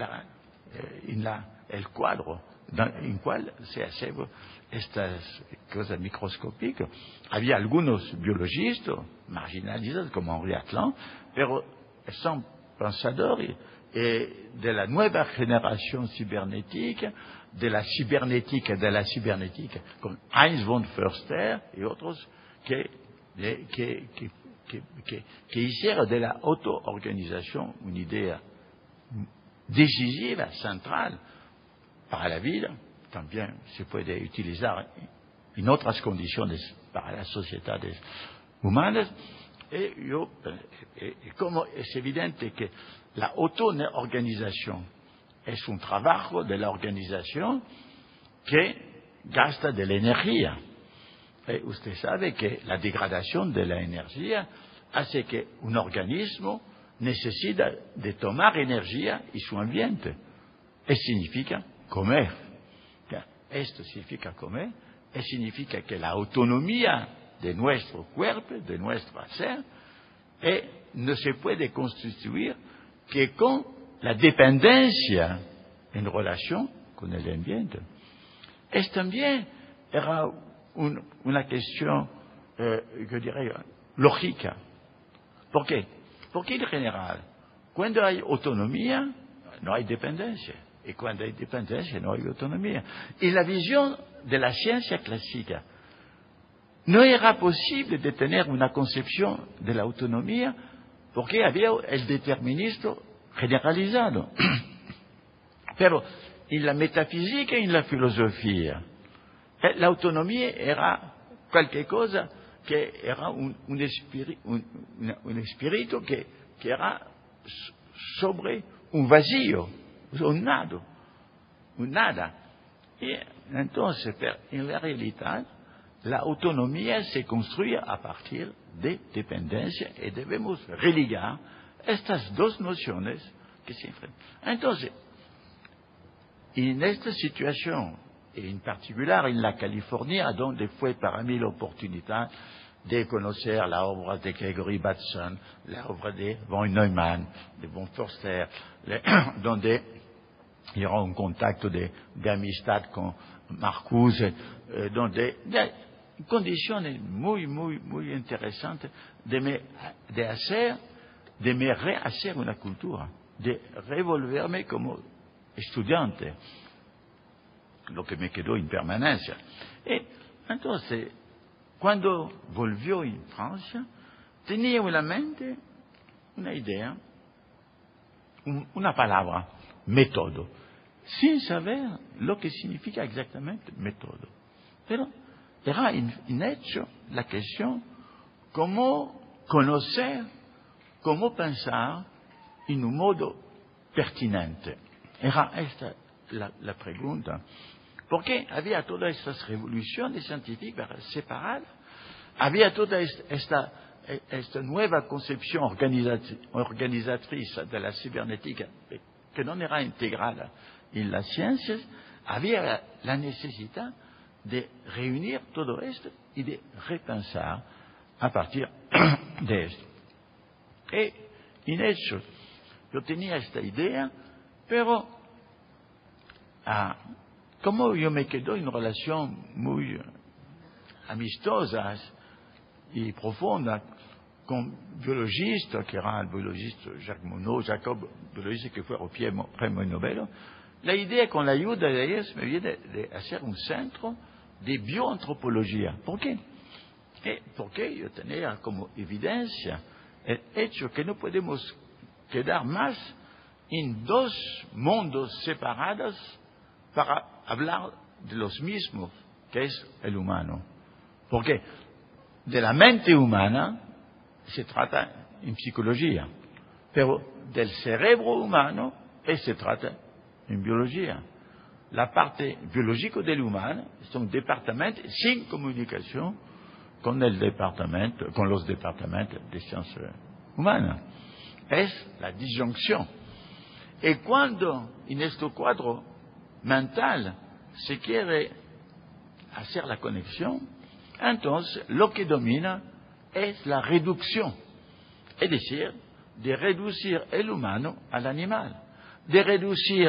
Speaker 5: el cuadro en cual se hacen estas cosas microscópicas. Había algunos biologistas marginalizados como Henri Atlan, pero son pensadores de la nueva generación cibernética, de la cibernética, con Heinz von Förster y otros que hicieron de la autoorganización una idea decisiva, central para la vida. También se puede utilizar en otras condiciones para las sociedades humanas. Como es evidente que la autoorganización es un trabajo de la organización que gasta de la energía. Usted sabe que la degradación de la energía hace que un organismo necesita de tomar energía y su ambiente. Significa comer. Esto significa comer. Significa que la autonomía de nuestro cuerpo, de nuestro ser, no se puede constituir que con la dependencia en relación con el ambiente. También era una cuestión, yo diría, lógica. ¿Por qué? Porque en general, cuando hay autonomía, no hay dependencia. Y cuando hay dependencia, no hay autonomía. Y la visión de la ciencia clásica no era posible de tener una concepción de la autonomía porque había el determinismo generalizado. Pero en la metafísica y en la filosofía, la autonomía era cualquier cosa que era un espíritu que era sobre un vacío, un nada. Y entonces, en la realidad, la autonomía se construye a partir de dependencia y debemos religar estas dos nociones que se enfrentan. Entonces, en esta situación, en particular en la California, donde fue para mí la oportunidad de conocer la obra de Gregory Bateson, la obra de von Neumann, de von Förster, donde era un contacto de amistad con Marcuse, donde condiciones muy interesantes de me rehacer una cultura, de revolverme como estudiante, lo que me quedó en permanencia. Y entonces, cuando volvió en Francia, tenía en la mente una idea, una palabra, método, sin saber lo que significa exactamente método. Pero era en hecho la cuestión cómo conocer, cómo pensar en un modo pertinente. Era esta la pregunta. Porque había todas estas revoluciones científicas separadas, había toda esta nueva concepción organizatriz de la cibernética que no era integrada en las ciencias, había la necesidad de reunir todo esto y de repensar a partir de esto. Y en hecho, yo tenía esta idea, pero como yo me quedo en relación muy amistosas y profunda con biologistas, que era el biologista Jacques Monod, Jacob, biologista que fue premio Nobel, la idea con la ayuda de ellos me viene de hacer un centro de bioantropología. ¿Por qué? Porque yo tenía como evidencia el hecho que no podemos quedar más en dos mundos separados para hablar de los mismos, que es el humano. Porque de la mente humana se trata en psicología, pero del cerebro humano se trata en biología. La parte biológica del humano es un departamento sin comunicación con los departamentos de ciencias humanas. Es la disyunción. Y cuando en este cuadro mental se quiere hacer la conexión, entonces lo que domina es la reducción. Es decir, de reducir el humano al animal, de reducir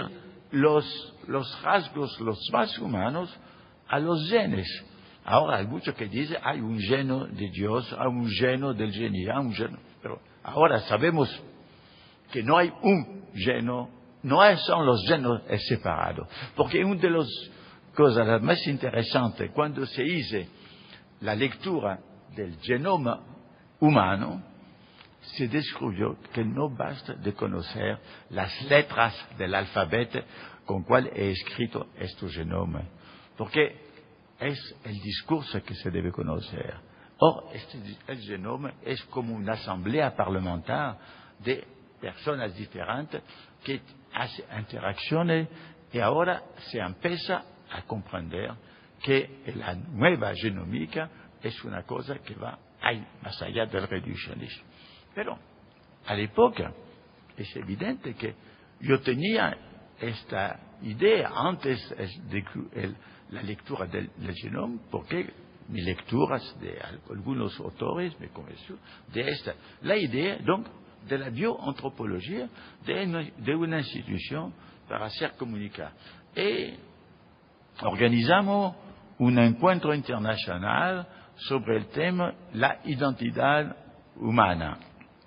Speaker 5: los rasgos, los más humanos, a los genes. Ahora hay muchos que dicen, hay un geno de Dios, hay un geno del genio, pero ahora sabemos que no hay un geno, no son los genos separados. Porque una de las cosas más interesantes cuando se hizo la lectura del genoma humano, se descubrió que no basta de conocer las letras del alfabeto con cual he escrito este genoma, porque es el discurso que se debe conocer. Or, el genoma es como una asamblea parlamentaria de personas diferentes que hacen interacciones y ahora se empieza a comprender que la nueva genómica es una cosa que va más allá del reduccionismo. Pero a la época es evidente que yo tenía esta idea antes de la lectura del genoma, porque mis lecturas de algunos autores me convenció de esta, la idea donc de la bioantropología de una institución para hacer comunicar. Y organizamos un encuentro internacional sobre el tema la identidad humana.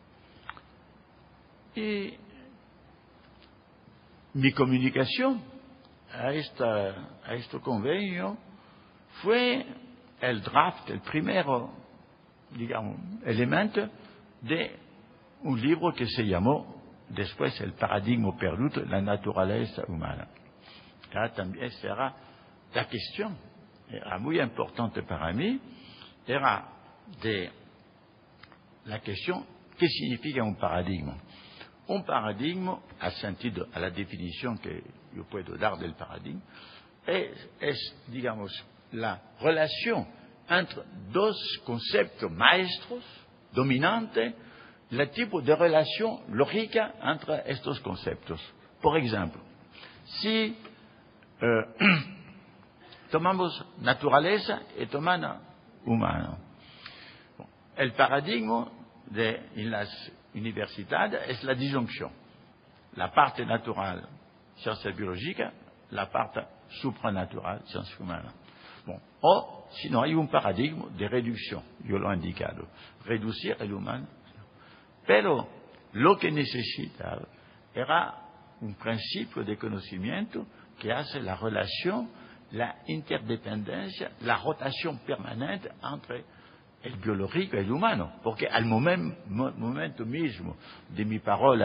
Speaker 5: Y mi comunicación a este convenio fue el draft, el primer, digamos, elemento de un libro que se llamó después El paradigma perdido, la naturaleza humana. También será la cuestión, era muy importante para mí, era de la cuestión, ¿qué significa un paradigma? Un paradigma, al sentido, a la definición que yo puedo dar del paradigma, es, digamos, la relación entre dos conceptos maestros, dominantes, el tipo de relación lógica entre estos conceptos. Por ejemplo, si tomamos naturaleza y tomamos humano, el paradigma en las universidades es la disyunción. La parte natural, ciencia biológica, la parte supranatural, ciencia humana. O, si no, hay un paradigma de reducción, yo lo he indicado, reducir el humano. Pero lo que necesitaba era un principio de conocimiento que hace la relación, la interdependencia, la rotación permanente entre el biológico y el humano, porque al momento mismo de mis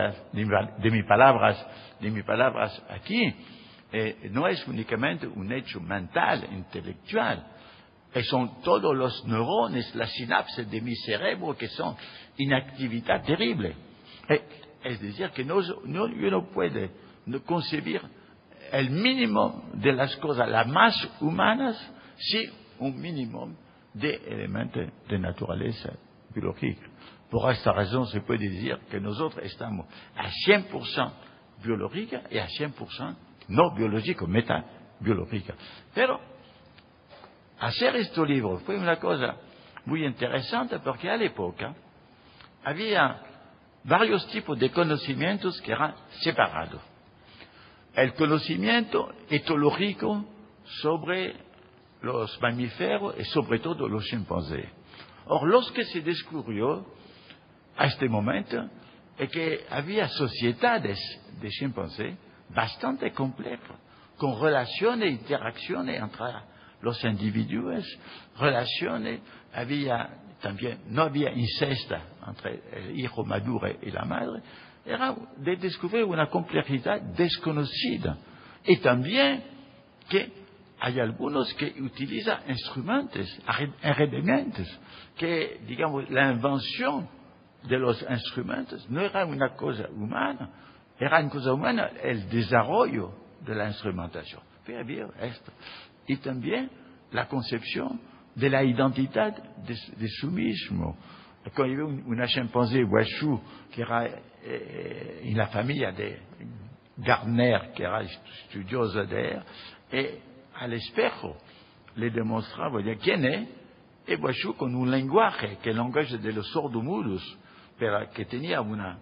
Speaker 5: palabras aquí, no es únicamente un hecho mental, intelectual, son todos los neurones, las sinapsis de mi cerebro que son en actividad terrible. Es decir, que yo no puedo concebir el mínimo de las cosas las más humanas sin un mínimo de elementos de naturaleza biológica. Por esta razón se puede decir que nosotros estamos a 100% biológica y a 100% no biológico, metabiológica. Pero hacer este libro fue una cosa muy interesante porque a la época había varios tipos de conocimientos que eran separados. El conocimiento etológico sobre los mamíferos y sobre todo los chimpancés. Or, lo que se descubrió a este momento es que había sociedades de chimpancés bastante complejas, con relaciones e interacciones entre los individuos, relaciones, no había incesto entre el hijo maduro y la madre, era de descubrir una complejidad desconocida. Y también que hay algunos que utilizan instrumentos, herramientas, que, digamos, la invención de los instrumentos no era una cosa humana, era una cosa humana el desarrollo de la instrumentación. Pero bien, esto. Y también la concepción de la identidad de su mismo. Quand il y avait una chimpancé Washu, que era en la familia de Gardner, que era estudiosa de él, y al espejo le demostraba de quién es, y Washu con un lenguaje, que es el lenguaje de los sordomudos, pero que tenía una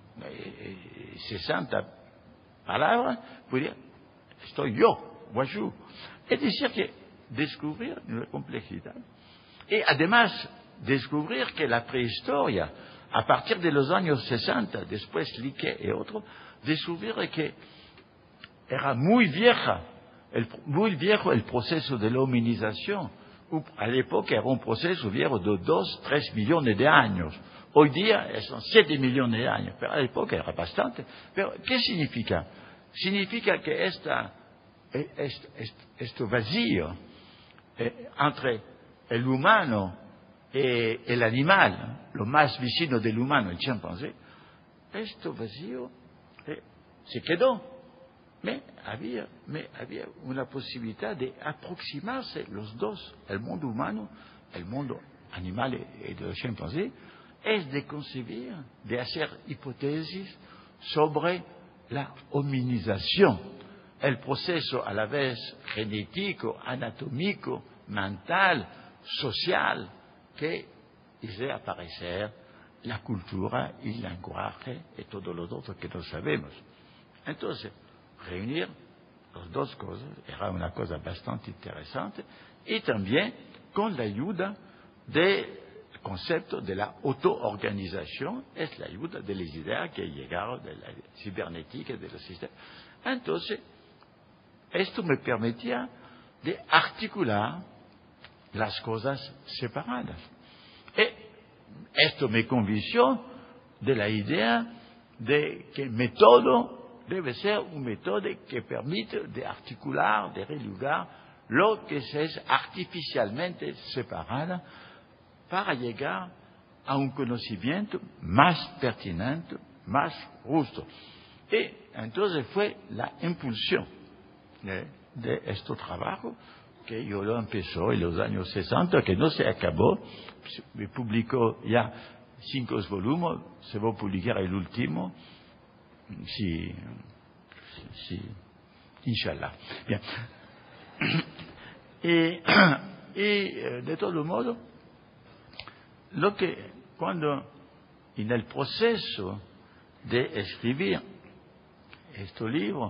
Speaker 5: 60 palabras, podía, estoy yo, Washu. Es decir, que descubrir una complejidad. Y además, descubrir que la prehistoria, a partir de los años 60, después Lique y otros, descubrir que era muy viejo el proceso de la hominización. A l'época era un proceso viejo de 2-3 millones de años. Hoy día son 7 millones de años, pero a l'época era bastante. Pero, ¿qué significa? Significa que esto vacío entre el humano y el animal, lo más vecino del humano, el chimpancé, esto vacío se quedó. Me había una posibilidad de aproximarse los dos, el mundo humano, el mundo animal y del chimpancé, es de concebir, de hacer hipótesis sobre la hominización, el proceso a la vez genético, anatómico, mental, social, que hizo aparecer la cultura y el lenguaje y todo lo otro que no sabemos. Entonces, reunir las dos cosas era una cosa bastante interesante y también con la ayuda del concepto de la autoorganización, es la ayuda de las ideas que llegaron de la cibernética, de los sistemas. Entonces, esto me permitía de articular las cosas separadas. Y esto me convenció de la idea de que el método debe ser un método que permite de articular, de religar lo que se es artificialmente separado para llegar a un conocimiento más pertinente, más justo. Y entonces fue la impulsión de este trabajo que yo lo empezó en los años 60, que no se acabó, se publicó ya 5 volúmenes, se va a publicar el último, si inshallah. Bien. Y de todo modo, cuando en el proceso de escribir este libro,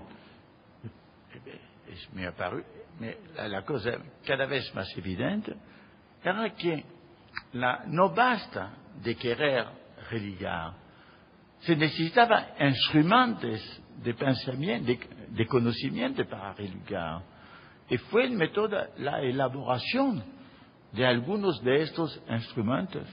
Speaker 5: me apparu la cosa cada vez más evidente, era que no basta de querer religar, se necesitaban instrumentos de pensamiento, de conocimiento para religar. Y fue el método, la elaboración de algunos de estos instrumentos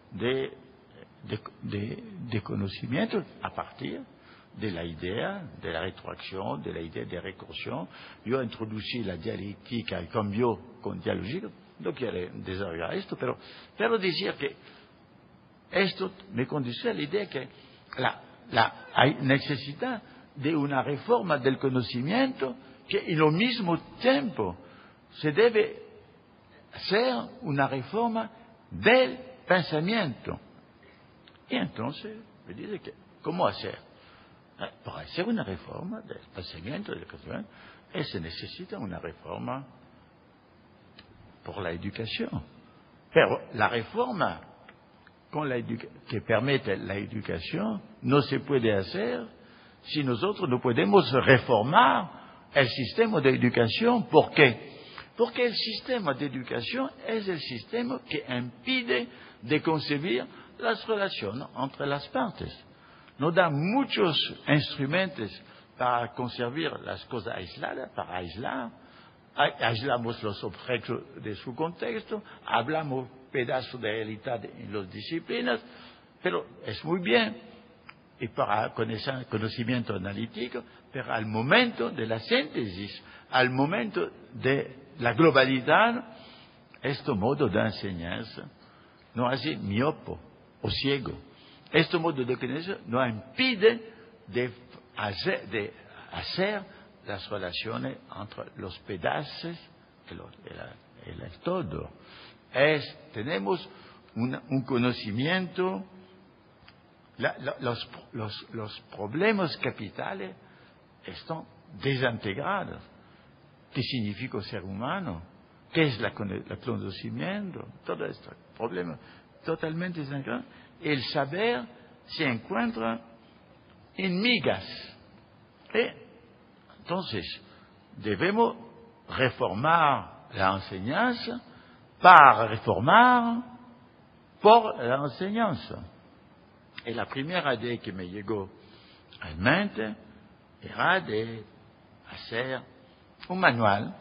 Speaker 5: de conocimiento a partir de la idea de la retroacción, de la idea de recursión. Yo introducí la dialéctica, el cambio con dialógico. No quiero desarrollar esto, pero decir que esto me conduce a la idea que hay necesidad de una reforma del conocimiento que en lo mismo tiempo se debe hacer una reforma del pensamiento. Y entonces me dice que, ¿cómo hacer? Para hacer una reforma del pensamiento, del conocimiento, se necesita una reforma por la educación. Pero la reforma que permite la educación no se puede hacer si nosotros no podemos reformar el sistema de educación. ¿Por qué? Porque el sistema de educación es el sistema que impide de concebir las relaciones entre las partes. Nos da muchos instrumentos para conservar las cosas aisladas, para aislar. Aislamos los objetos de su contexto, hablamos pedazos de realidad en las disciplinas, pero es muy bien. y para conocimiento analítico, pero al momento de la síntesis, al momento de la globalidad, este modo de enseñanza no hace miope o ciego. Este modo de enseñanza no impide de hacer las relaciones entre los pedazos y el todo. Tenemos un conocimiento. Los problemas capitales están desintegrados. ¿Qué significa ser humano? ¿Qué es el conocimiento? Todo estos problemas totalmente desintegrados. El saber se encuentra en migas. Entonces, debemos reformar la enseñanza para reformar por la enseñanza. Y la primera idea que me llegó a la mente era de hacer un manual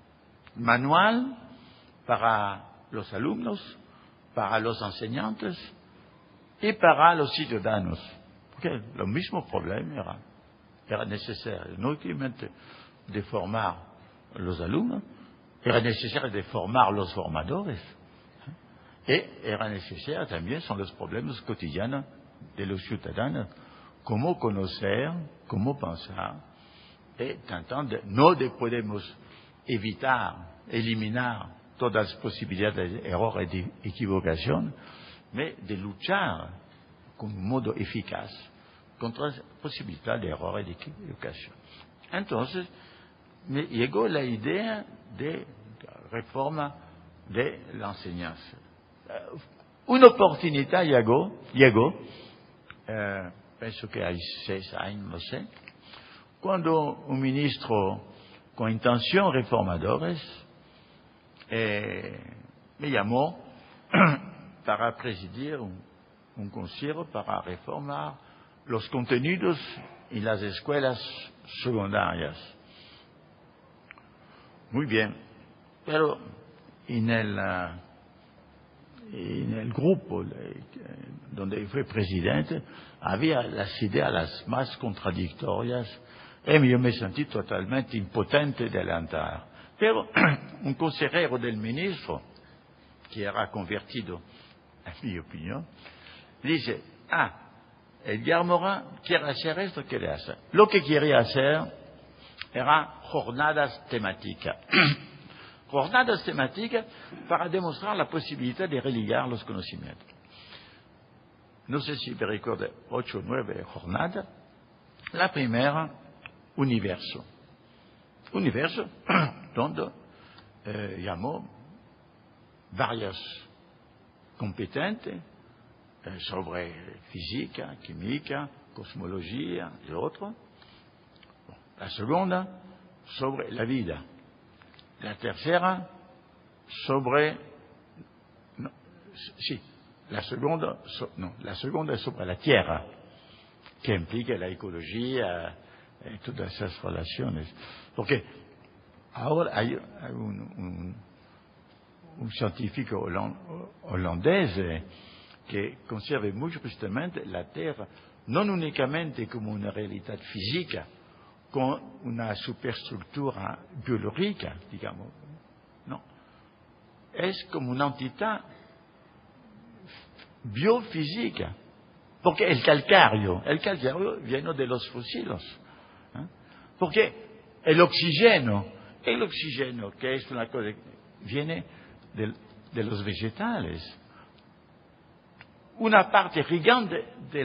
Speaker 5: para los alumnos, para los enseñantes y para los ciudadanos. Porque lo mismo problema era necesario, no únicamente de formar los alumnos, era necesario de formar los formadores. Y era necesario también, son los problemas cotidianos de los ciudadanos, cómo conocer, cómo pensar, y no podemos eliminar todas las posibilidades de error y de equivocación, pero de luchar con un modo eficaz contra la posibilidad de error y de equivocación. Entonces, me llegó la idea de reforma de la enseñanza. Una oportunidad llegó, pienso que hay 6 años, no sé, cuando un ministro con intención reformadores me llamó para presidir un consejo para reformar los contenidos en las escuelas secundarias. Muy bien, pero en el grupo donde fui presidente había las ideas las más contradictorias y yo me sentí totalmente impotente de adelantar. Pero un consejero del ministro, que era convertido, en mi opinión, dice, Edgar Morin quiere hacer esto, quiere hacer. Lo que quería hacer era jornadas temáticas. Jornadas temáticas para demostrar la posibilidad de religar los conocimientos. No sé si me recuerdo 8 o 9 jornadas. La primera, universo. Universo, donde llamó varios competentes sobre física, química, cosmología y otro. La segunda, sobre la vida. La tercera, la segunda es sobre la tierra, que implica la ecología y todas esas relaciones. Porque ahora hay un científico holandés que conserva muy justamente la tierra, no únicamente como una realidad física, con una superestructura biológica, digamos. No. Es como una entidad biofísica. Porque el calcario viene de los fósiles. Porque el oxígeno, que es una cosa, viene de los vegetales. Una parte gigante de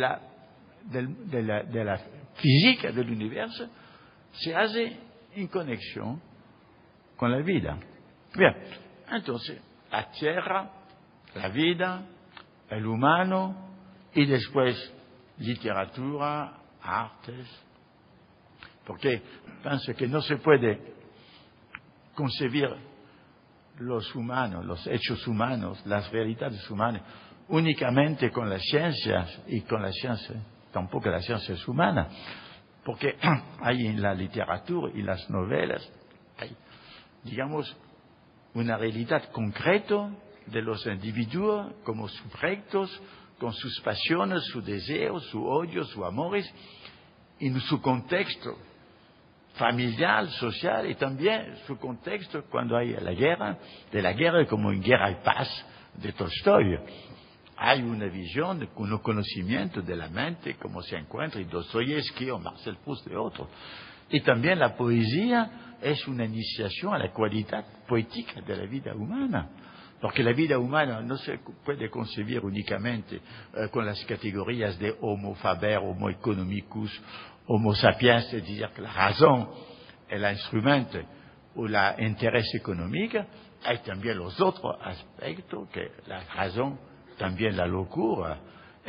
Speaker 5: la física del universo se hace en conexión con la vida. Bien, entonces, la tierra, la vida, el humano, y después literatura, artes, porque pienso que no se puede concebir los humanos, los hechos humanos, las realidades humanas, únicamente con las ciencias, y con la ciencia, tampoco la ciencia es humana, porque hay en la literatura y las novelas, hay, digamos, una realidad concreta de los individuos como sujetos, con sus pasiones, sus deseos, sus odios, sus amores, en su contexto familiar, social y también su contexto cuando hay la guerra, de la guerra como en Guerra y Paz de Tolstoy. Hay una visión, un conocimiento de la mente como se encuentra en Dostoyevsky o Marcel Proust de otros. Y también la poesía es una iniciación a la cualidad poética de la vida humana. Porque la vida humana no se puede concebir únicamente con las categorías de Homo faber, Homo economicus, Homo sapiens, es decir, que la razón es el instrumento o el interés económico. Hay también los otros aspectos, que la razón, también la locura,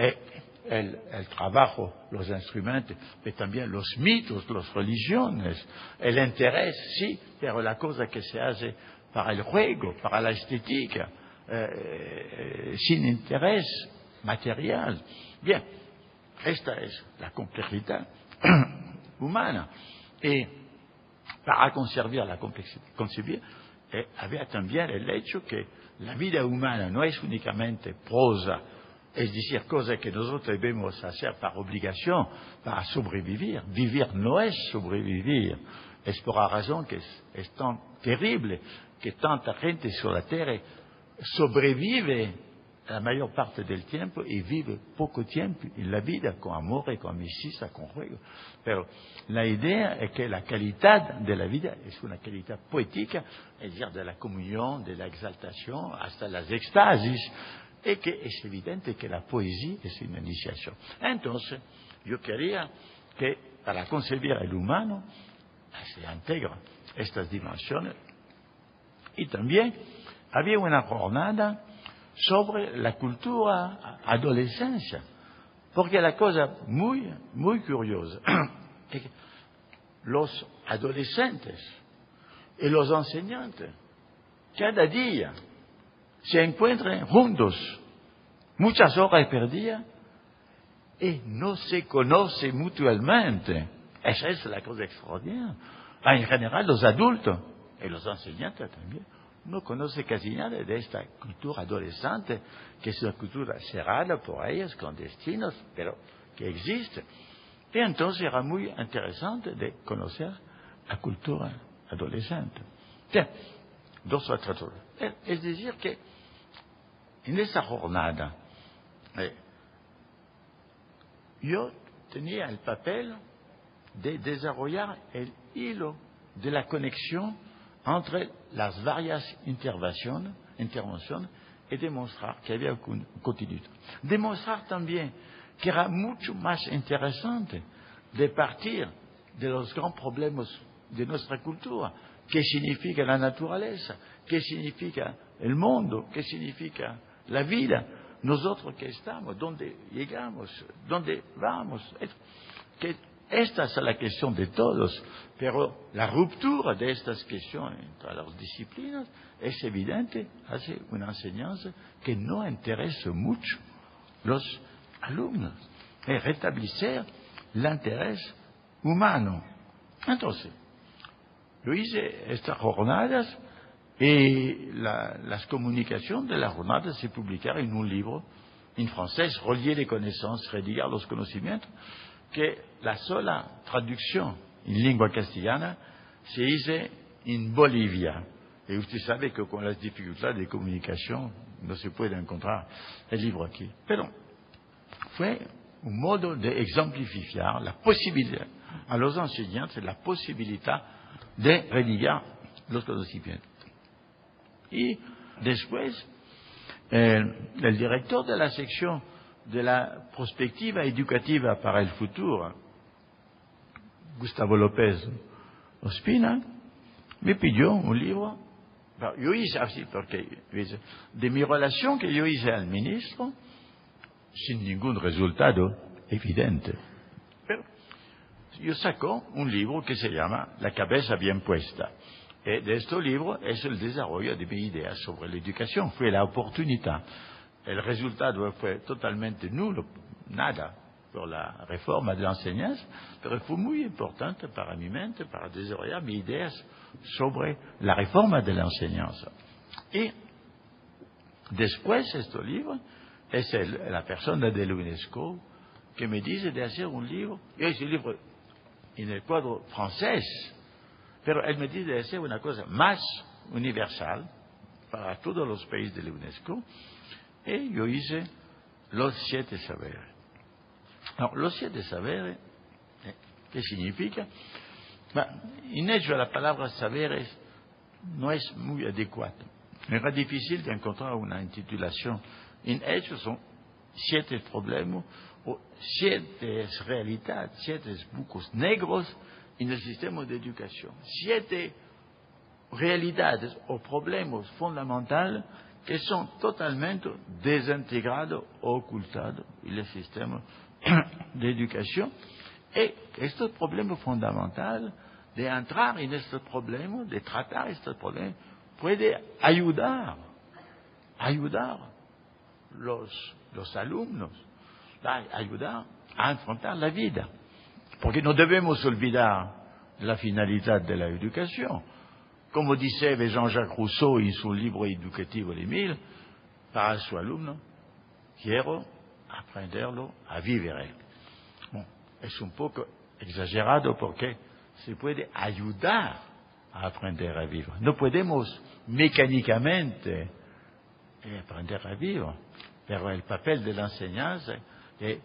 Speaker 5: el trabajo, los instrumentos, pero también los mitos, las religiones, el interés, sí, pero la cosa que se hace para el juego, para la estética, sin interés material. Bien, esta es la complejidad humana. Y para conservar la complejidad, había también el hecho que la vida humana no es únicamente prosa, es decir, cosas que nosotros debemos hacer por obligación, para sobrevivir. Vivir no es sobrevivir. Es por la razón que es tan terrible que tanta gente sur la Tierra sobrevive la mayor parte del tiempo y vive poco tiempo en la vida con amor y con amistad, con juego. Pero la idea es que la calidad de la vida es una calidad poética, es decir, de la comunión, de la exaltación, hasta las éxtasis, y que es evidente que la poesía es una iniciación. Entonces, yo quería que para concebir el humano se integra estas dimensiones. Y también había una jornada sobre la cultura adolescencia, porque la cosa muy, muy curiosa es que los adolescentes y los enseñantes cada día se encuentran juntos, muchas horas perdidas, y no se conocen mutuamente. Esa es la cosa extraordinaria. En general, los adultos y los enseñantes también no conocen casi nada de esta cultura adolescente, que es una cultura cerrada por ellos, clandestina, pero que existe. Y entonces era muy interesante de conocer la cultura adolescente. Bien, dos o tres horas. Es decir, que en esa jornada yo tenía el papel de desarrollar el hilo de la conexión entre las varias intervenciones y demostrar que había un continuidad. Demostrar también que era mucho más interesante de partir de los grandes problemas de nuestra cultura. ¿Qué significa la naturaleza? ¿Qué significa el mundo? ¿Qué significa la vida? Nosotros que estamos, ¿dónde llegamos? ¿Dónde vamos? Que esta es la cuestión de todos, pero la ruptura de estas cuestiones entre las disciplinas es evidente, hace una enseñanza que no interesa mucho los alumnos, es restablecer el interés humano. Entonces, yo hice estas jornadas y las comunicaciones de las jornadas se publicaron en un libro en francés, Relier les connaissances, religar los conocimientos, que la sola traducción en lengua castellana se hizo en Bolivia. Y usted sabe que con las dificultades de comunicación no se puede encontrar el libro aquí. Pero fue un modo de ejemplificar la posibilidad a los enseñantes, la posibilidad de religar los conocimientos. Y después, el director de la sección de la perspectiva educativa para el futuro, Gustavo López Ospina, me pidió un libro. Yo hice así porque de mi relación que yo hice al ministro, sin ningún resultado evidente. Pero yo saco un libro que se llama La cabeza bien puesta. Y de este libro es el desarrollo de mi idea sobre la educación. Fue la oportunidad. El resultado fue totalmente nulo, nada, por la reforma de la enseñanza, pero fue muy importante para mi mente, para desarrollar mis ideas sobre la reforma de la enseñanza. Y después de este libro, es la persona de la UNESCO que me dice de hacer un libro, y ese libro en el cuadro francés, pero él me dice de hacer una cosa más universal para todos los países de la UNESCO, y yo hice los 7 saberes. No, los 7 saberes, ¿qué significa? En hecho, la palabra saberes no es muy adecuada. Era difícil de encontrar una intitulación. En hecho, son 7 problemas o 7 realidades, 7 bucos negros en el sistema de educación. 7 realidades o problemas fundamentales que son totalmente desintegrados o ocultados en el sistema de educación. Y este problema fundamental de entrar en este problema, de tratar este problema, puede ayudar los alumnos, ayudar a enfrentar la vida. Porque no debemos olvidar la finalidad de la educación. Como dice Jean-Jacques Rousseau en su libro educativo de Emile, para su alumno, quiero aprenderlo a vivir. Bon, es un poco exagerado porque se puede ayudar a aprender a vivir. No podemos mecánicamente aprender a vivir, pero el papel de la enseñanza es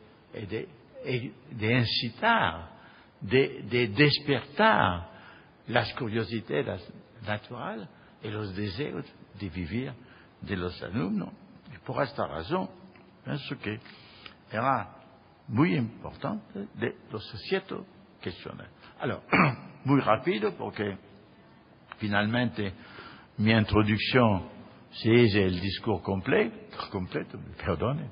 Speaker 5: de incitar, de despertar las curiosidades naturales y los deseos de vivir de los alumnos. Y por esta razón, pienso que era muy importante de los 7 cuestiones. Alors, muy rápido porque finalmente mi introducción se es el discurso completo, perdone,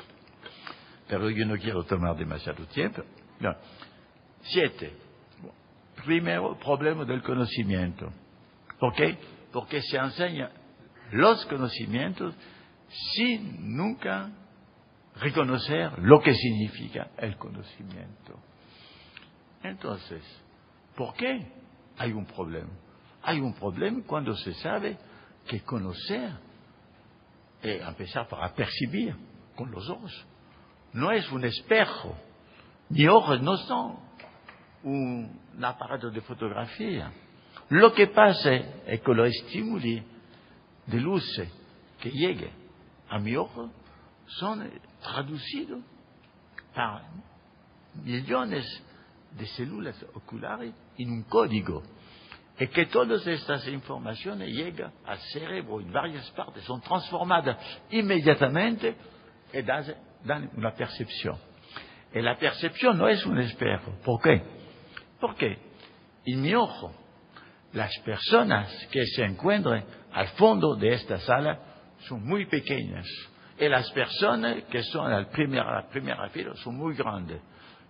Speaker 5: pero yo no quiero tomar demasiado tiempo. No. 7. Primero, problema del conocimiento. ¿Por qué? Porque se enseña los conocimientos sin nunca reconocer lo que significa el conocimiento. Entonces, ¿por qué hay un problema? Hay un problema cuando se sabe que conocer es empezar para percibir con los ojos. No es un espejo. Mis ojos no son un aparato de fotografía. Lo que pasa es que los estímulos de luz que lleguen a mi ojo son traducidos por millones de células oculares en un código. Y que todas estas informaciones llegan al cerebro en varias partes, son transformadas inmediatamente y dan una percepción. Y la percepción no es un espejo. ¿Por qué? Porque en mi ojo, las personas que se encuentran al fondo de esta sala son muy pequeñas. Y las personas que son a la primera fila son muy grandes.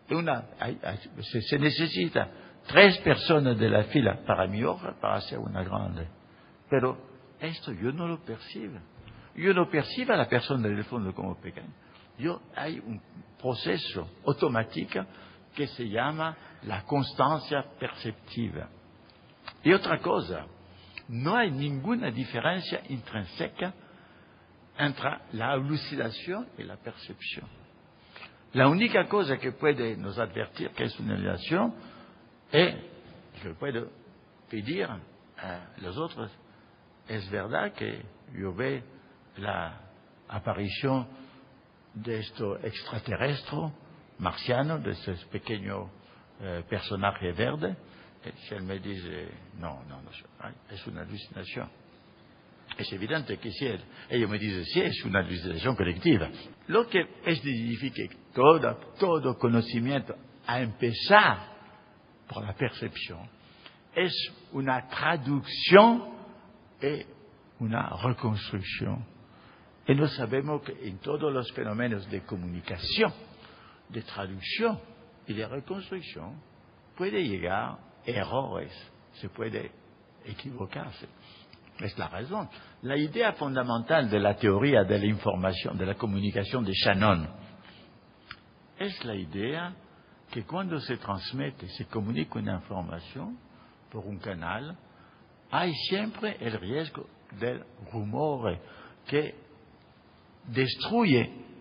Speaker 5: Se necesita 3 personas de la fila para mi ojo para hacer una grande. Pero esto yo no lo percibo. Yo no percibo a la persona del fondo como pequeña. Hay un proceso automático que se llama la constancia perceptiva. Y otra cosa, no hay ninguna diferencia intrínseca entre la elucidación y la percepción. La única cosa que puede nos advertir que es una elucidación es que puedo pedir a los otros, es verdad que yo veo la aparición de estos extraterrestres marcianos, de esos pequeños personajes verdes. Si él me dice, no, es una alucinación. Es evidente que si ellos me dicen, sí, es una alucinación colectiva. Lo que significa que todo conocimiento, a empezar por la percepción, es una traducción y una reconstrucción. Y no sabemos que en todos los fenómenos de comunicación, de traducción y de reconstrucción, puede llegar errores, se puede equivocarse. Es la razón. La idea fundamental de la teoría de la información, de la comunicación de Shannon, es la idea que cuando se transmite, se comunica una información por un canal, hay siempre el riesgo del rumor que destruye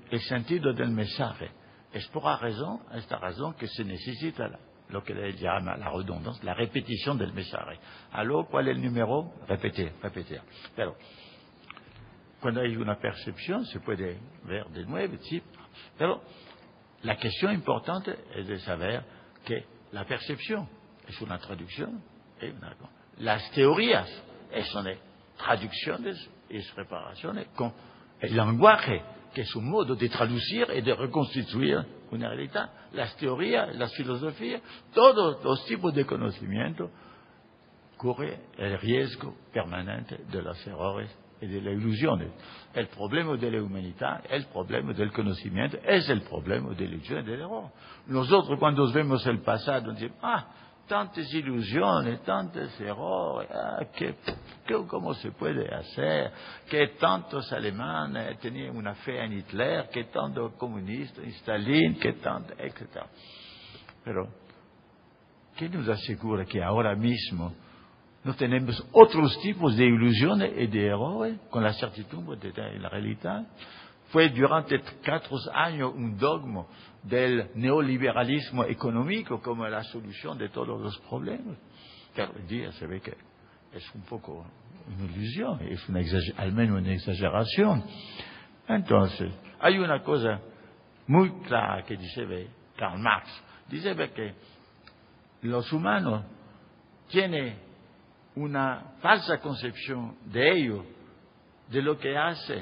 Speaker 5: el sentido del mensaje. Es por esta razón que se necesita lo que le llama la redundancia, la repetición del mensaje. Alors, ¿cuál es el número? Repetir. Pero cuando hay una percepción, se puede ver de nuevo, sí. Pero la cuestión importante es de saber que la percepción es una traducción. Las teorías son traducciones y reparaciones con el lenguaje, que es un modo de traducir y de reconstituir una realidad. Las teorías, las filosofías, todos los tipos de conocimiento corren el riesgo permanente de los errores y de las ilusiones. El problema de la humanidad, el problema del conocimiento, es el problema de la ilusión y del error. Nosotros cuando vemos el pasado, decimos, tantas ilusiones, tantos errores, ¿cómo se puede hacer? Que tantos alemanes tenían una fe en Hitler, que tantos comunistas en Stalin, que tanto, etc. Pero, ¿qué nos asegura que ahora mismo no tenemos otros tipos de ilusiones y de errores con la certidumbre de la realidad? Fue durante 4 años un dogma del neoliberalismo económico como la solución de todos los problemas. Pero hoy día se ve que es un poco una ilusión, es al menos una exageración. Entonces, hay una cosa muy clara que dice Karl Marx. Dice que los humanos tienen una falsa concepción de ellos, de lo que hace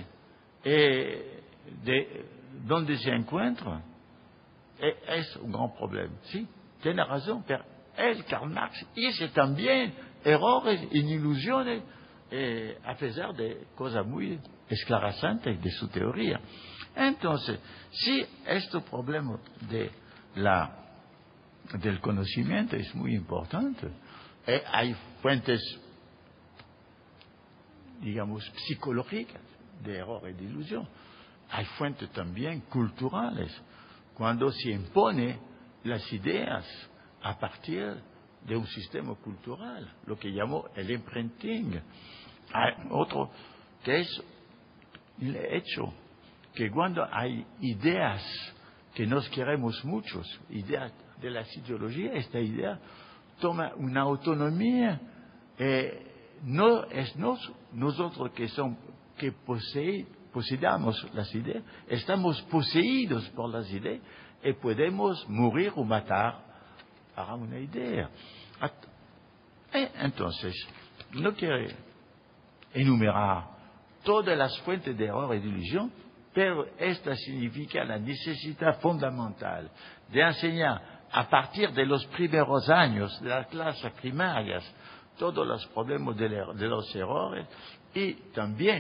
Speaker 5: de dónde se encuentran. Es un gran problema. Sí, tiene razón, pero Karl Marx hizo también errores y ilusiones a pesar de cosas muy esclarecentes de su teoría. Entonces, si este problema del conocimiento es muy importante, hay fuentes, digamos, psicológicas de error y de ilusión. Hay fuentes también culturales, cuando se impone las ideas a partir de un sistema cultural, lo que llamó el imprinting. Hay otro que es el hecho que cuando hay ideas que nos queremos muchos, ideas de la ideología, esta idea toma una autonomía. No es nosotros que poseedamos las ideas, estamos poseídos por las ideas y podemos morir o matar para una idea. Entonces, no quiero enumerar todas las fuentes de error y de ilusión, pero esta significa la necesidad fundamental de enseñar a partir de los primeros años de las clases primarias todos los problemas de los errores y también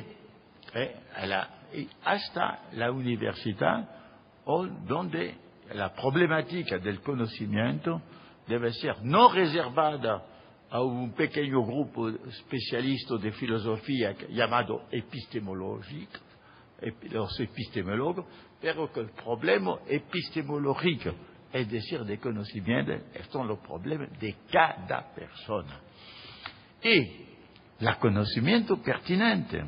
Speaker 5: hasta la universidad, donde la problemática del conocimiento debe ser no reservada a un pequeño grupo especialista de filosofía llamado epistemológico, los epistemólogos, pero que el problema epistemológico, es decir, de conocimiento, son los problemas de cada persona. Y el conocimiento pertinente,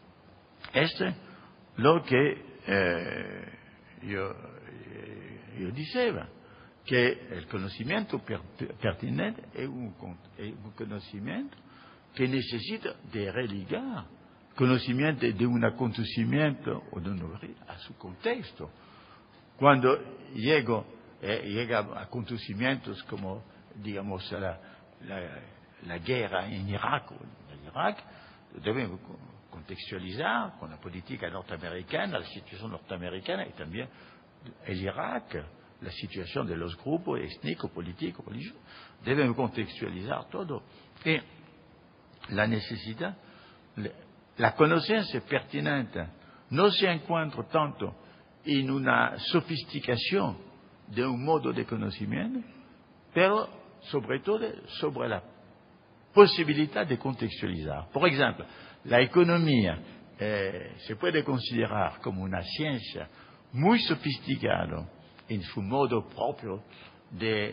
Speaker 5: lo que yo decía, que el conocimiento pertinente es un conocimiento que necesita de religar conocimiento de un acontecimiento o de una a su contexto. Cuando llega a acontecimientos como, digamos, la guerra en Irak, debemos contextualizar con la política norteamericana, la situación norteamericana y también el Irak, la situación de los grupos étnicos, políticos, religiosos. Debemos contextualizar todo. Y la necesidad, la conocencia pertinente no se encuentra tanto en una sofisticación de un modo de conocimiento, pero sobre todo sobre la posibilidad de contextualizar. Por ejemplo, la economía se puede considerar como una ciencia muy sofisticada en su modo propio de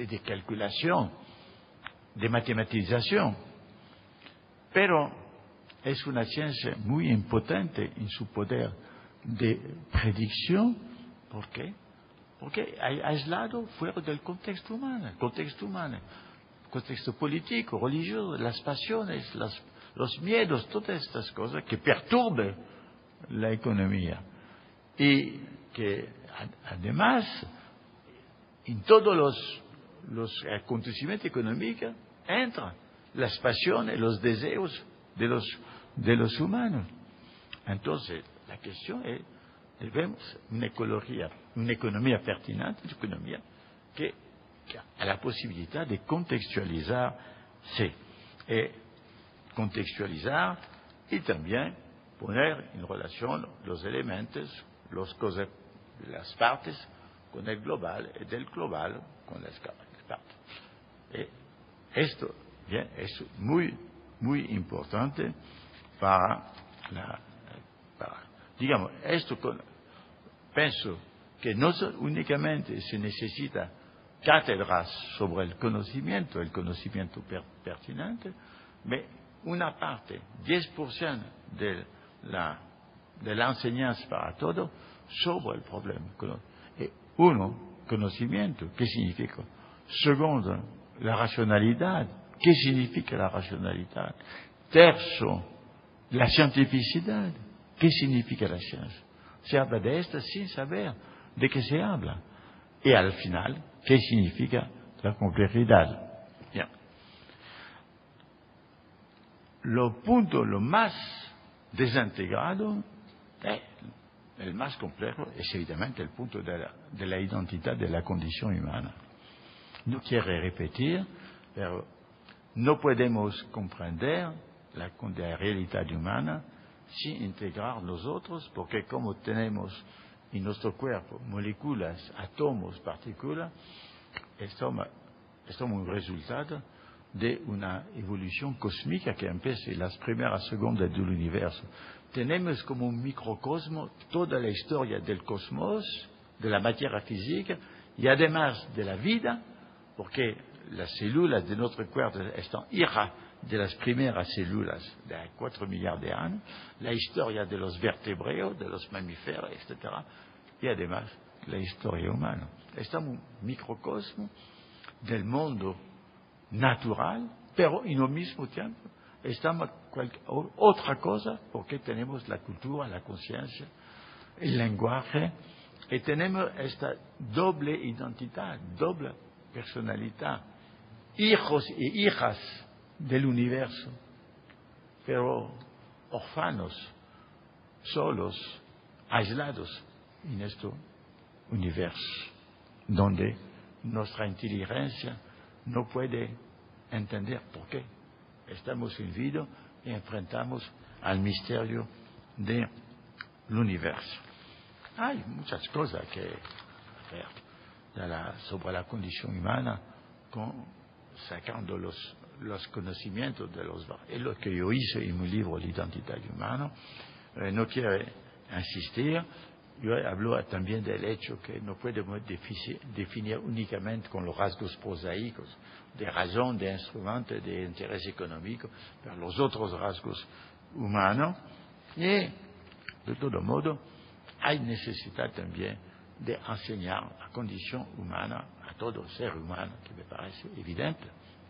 Speaker 5: calculación, de matematización, pero es una ciencia muy impotente en su poder de predicción. ¿Por qué? Porque hay aislado fuera del contexto humano, contexto político, religioso, las pasiones, los miedos, todas estas cosas que perturban la economía. Y que además, en todos los acontecimientos económicos entran las pasiones, los deseos de los humanos. Entonces, la cuestión es, vemos una economía pertinente, una economía que a la posibilidad de contextualizarse, y también poner en relación los elementos, las partes con el global y del global con las partes. Esto bien, es muy, muy importante digamos, pienso que no únicamente se necesita cátedras sobre el conocimiento pertinente, pero una parte, 10% de la enseñanza para todo, sobre el problema. Uno, conocimiento, ¿qué significa? Segundo, la racionalidad, ¿qué significa la racionalidad? Terzo, la cientificidad, ¿qué significa la ciencia? Se habla de esto sin saber de qué se habla. Y al final, ¿qué significa la complejidad? Bien. Lo más desintegrado, el más complejo, es evidentemente el punto de la identidad de la condición humana. No quiero repetir, pero no podemos comprender la realidad humana sin integrar nosotros, porque como tenemos en nuestro cuerpo moléculas, átomos, partículas, estamos un resultado de una evolución cósmica que empieza en las primeras segundos del universo. Tenemos como un microcosmo toda la historia del cosmos, de la materia física y además de la vida, porque las células de nuestro cuerpo están hijas de las primeras células de 4 millardos de años, la historia de los vertebrados, de los mamíferos, etc. Y además la historia humana. Estamos en un microcosmo del mundo natural, pero en el mismo tiempo estamos otra cosa porque tenemos la cultura, la conciencia, el lenguaje, y tenemos esta doble identidad, doble personalidad, hijos e hijas del universo, pero orfanos, solos, aislados en este universo, donde nuestra inteligencia no puede entender por qué estamos en vida y enfrentamos al misterio del universo. Hay muchas cosas que ver sobre la condición humana, sacando los conocimientos de es lo que yo hice en mi libro La identidad humana. No quiero insistir. Yo hablo también del hecho que no podemos definir únicamente con los rasgos prosaicos de razón, de instrumento, de interés económico, pero los otros rasgos humanos. Y, de todo modo, hay necesidad también de enseñar la condición humana a todo ser humano, que me parece evidente.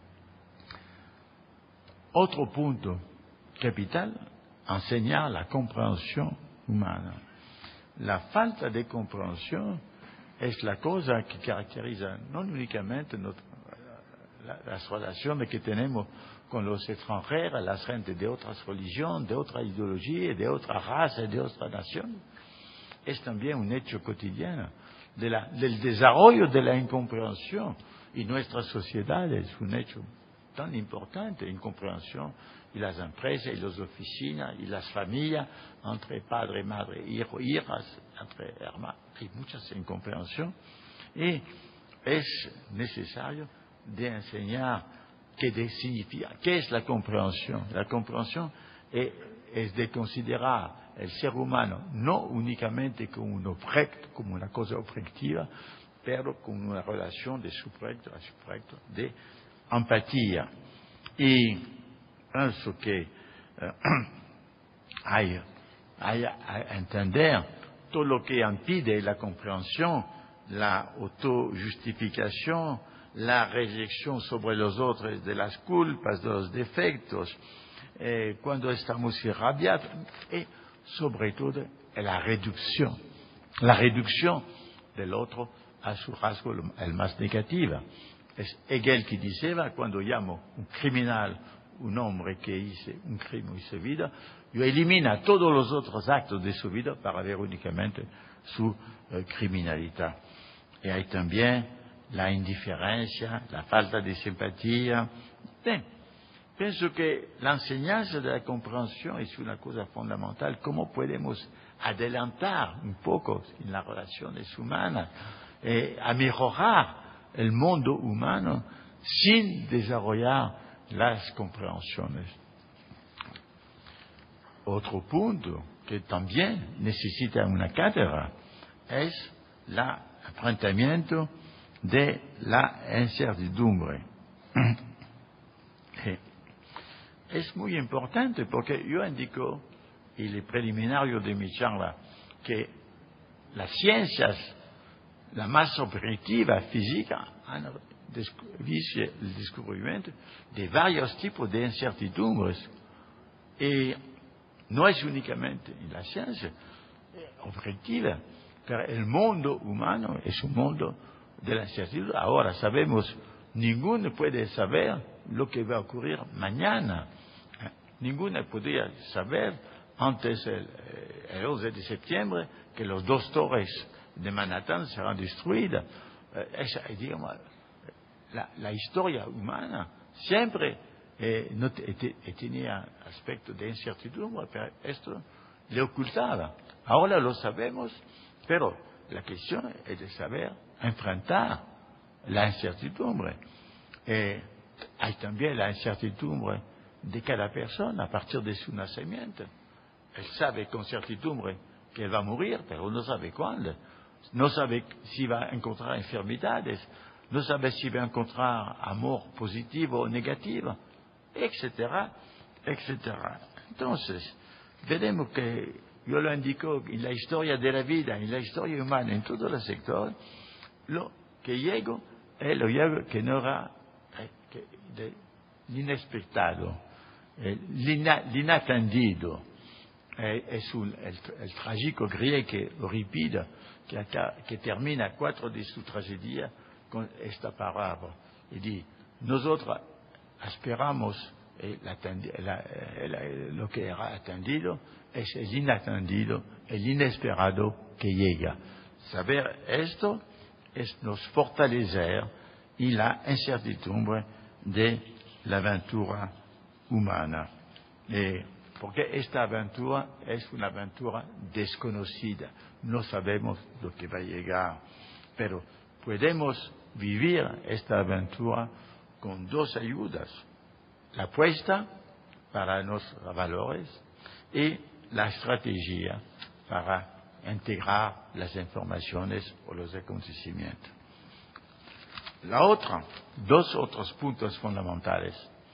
Speaker 5: Otro punto capital, enseñar la comprensión humana. La falta de comprensión es la cosa que caracteriza no únicamente las relaciones que tenemos con los extranjeros, las gentes de otras religiones, de otra ideología, de otra raza, de otra nación. Es también un hecho cotidiano del desarrollo de la incomprensión en nuestras sociedades, un hecho tan importante, incomprensión en las empresas, en las oficinas, en las familias, entre padre, madre, hijo, hijas, entre hermanos, hay muchas incomprensión. Y es necesario de enseñar qué es la comprensión. La comprensión es de considerar el ser humano no únicamente como un objeto, como una cosa objetiva, pero como una relación de sujeto a sujeto, de empatía. Y pienso que hay a entender todo lo que impide la compréhension, la autojustificación, la rejección sobre los otros de las culpas, de los defectos, cuando estamos irradiados, y sobre todo la reducción del otro a su rasgo el más negativo. Es Hegel que decía, cuando llamo un criminal, un hombre que hizo un crimen en su vida, yo elimina todos los otros actos de su vida para ver únicamente su criminalidad. Y hay también la indiferencia, la falta de simpatía. Bien, pienso que la enseñanza de la comprensión es una cosa fundamental. ¿Cómo podemos adelantar un poco en las relaciones humanas, a mejorar el mundo humano sin desarrollar las comprensiones? Otro punto que también necesita una cátedra es el enfrentamiento de la incertidumbre. Es muy importante porque yo indico en el preliminario de mi charla que las ciencias, la más objetiva física, han visto el descubrimiento de varios tipos de incertidumbres. Y no es únicamente en la ciencia objetiva, pero el mundo humano es un mundo de la incertidumbre. Ahora sabemos, ninguno puede saber lo que va a ocurrir mañana. Ninguno podría saber antes el 11 de septiembre que los 2 torres de Manhattan serán destruidas. Digamos, la historia humana siempre tenía aspecto de incertidumbre, pero esto le ocultaba. Ahora lo sabemos, pero la cuestión es de saber enfrentar la incertidumbre. Hay también la incertidumbre de cada persona a partir de su nacimiento. Él sabe con certidumbre que él va a morir, pero no sabe cuándo. No sabe si va a encontrar enfermedades, no sabe si va a encontrar amor positivo o negativo, etcétera, etcétera. Entonces, veremos que yo lo indico en la historia de la vida, en la historia humana, en todos los sectores, lo que llega es lo que no era l'inesperato, l'inattendido. Es el trágico griego Euripide que termina 4 de sus tragedias con esta palabra. Y dice, nosotros esperamos lo que era atendido, es el inatendido, el inesperado que llega. Saber esto es nos fortalecer en la incertidumbre de la aventura humana. Porque esta aventura es una aventura desconocida. No sabemos lo que va a llegar. Pero podemos vivir esta aventura con 2 ayudas. La apuesta para nuestros valores y la estrategia para integrar las informaciones o los acontecimientos. 2 otros puntos fundamentales.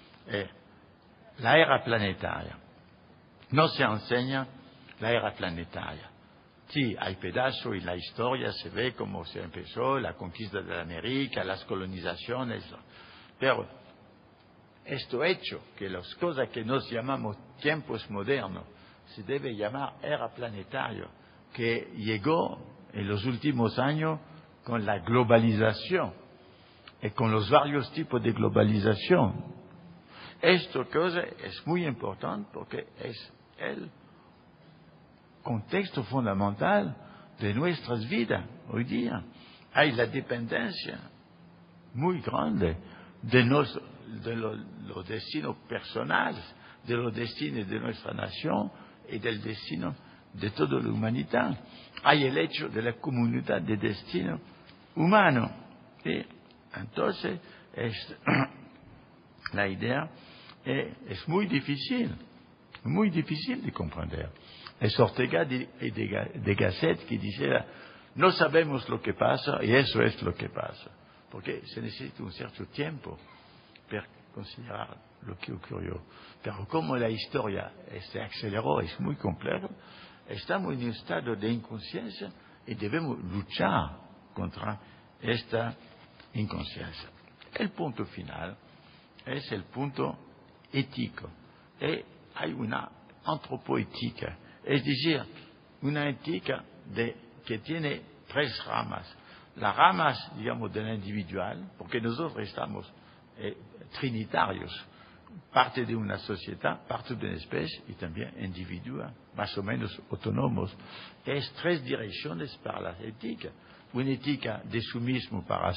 Speaker 5: La era planetaria. No se enseña la era planetaria. Sí, hay pedazos en la historia, se ve cómo se empezó la conquista de América, las colonizaciones, pero esto hecho que las cosas que nos llamamos tiempos modernos se debe llamar era planetaria, que llegó en los últimos años con la globalización y con los varios tipos de globalización. Esta cosa es muy importante porque es el contexto fundamental de nuestras vidas hoy día. Hay la dependencia muy grande de los destinos personales, de los destinos de nuestra nación y del destino de toda la humanidad. Hay el hecho de la comunidad de destino humano. ¿Sí? Entonces, la idea es muy difícil de comprender. Es Ortega de Gasset que decía, no sabemos lo que pasa y eso es lo que pasa, porque se necesita un cierto tiempo para considerar lo que ocurrió. Pero como la historia se aceleró, es muy complejo, estamos en un estado de inconsciencia y debemos luchar contra esta inconsciencia. El punto final es el punto ético. Y hay una antropoética, es decir, una ética que tiene tres ramas. Las ramas, digamos, del individual, porque nosotros estamos trinitarios, parte de una sociedad, parte de una especie y también individuos más o menos autónomos. Es tres direcciones para la ética. Una ética de sumismo, para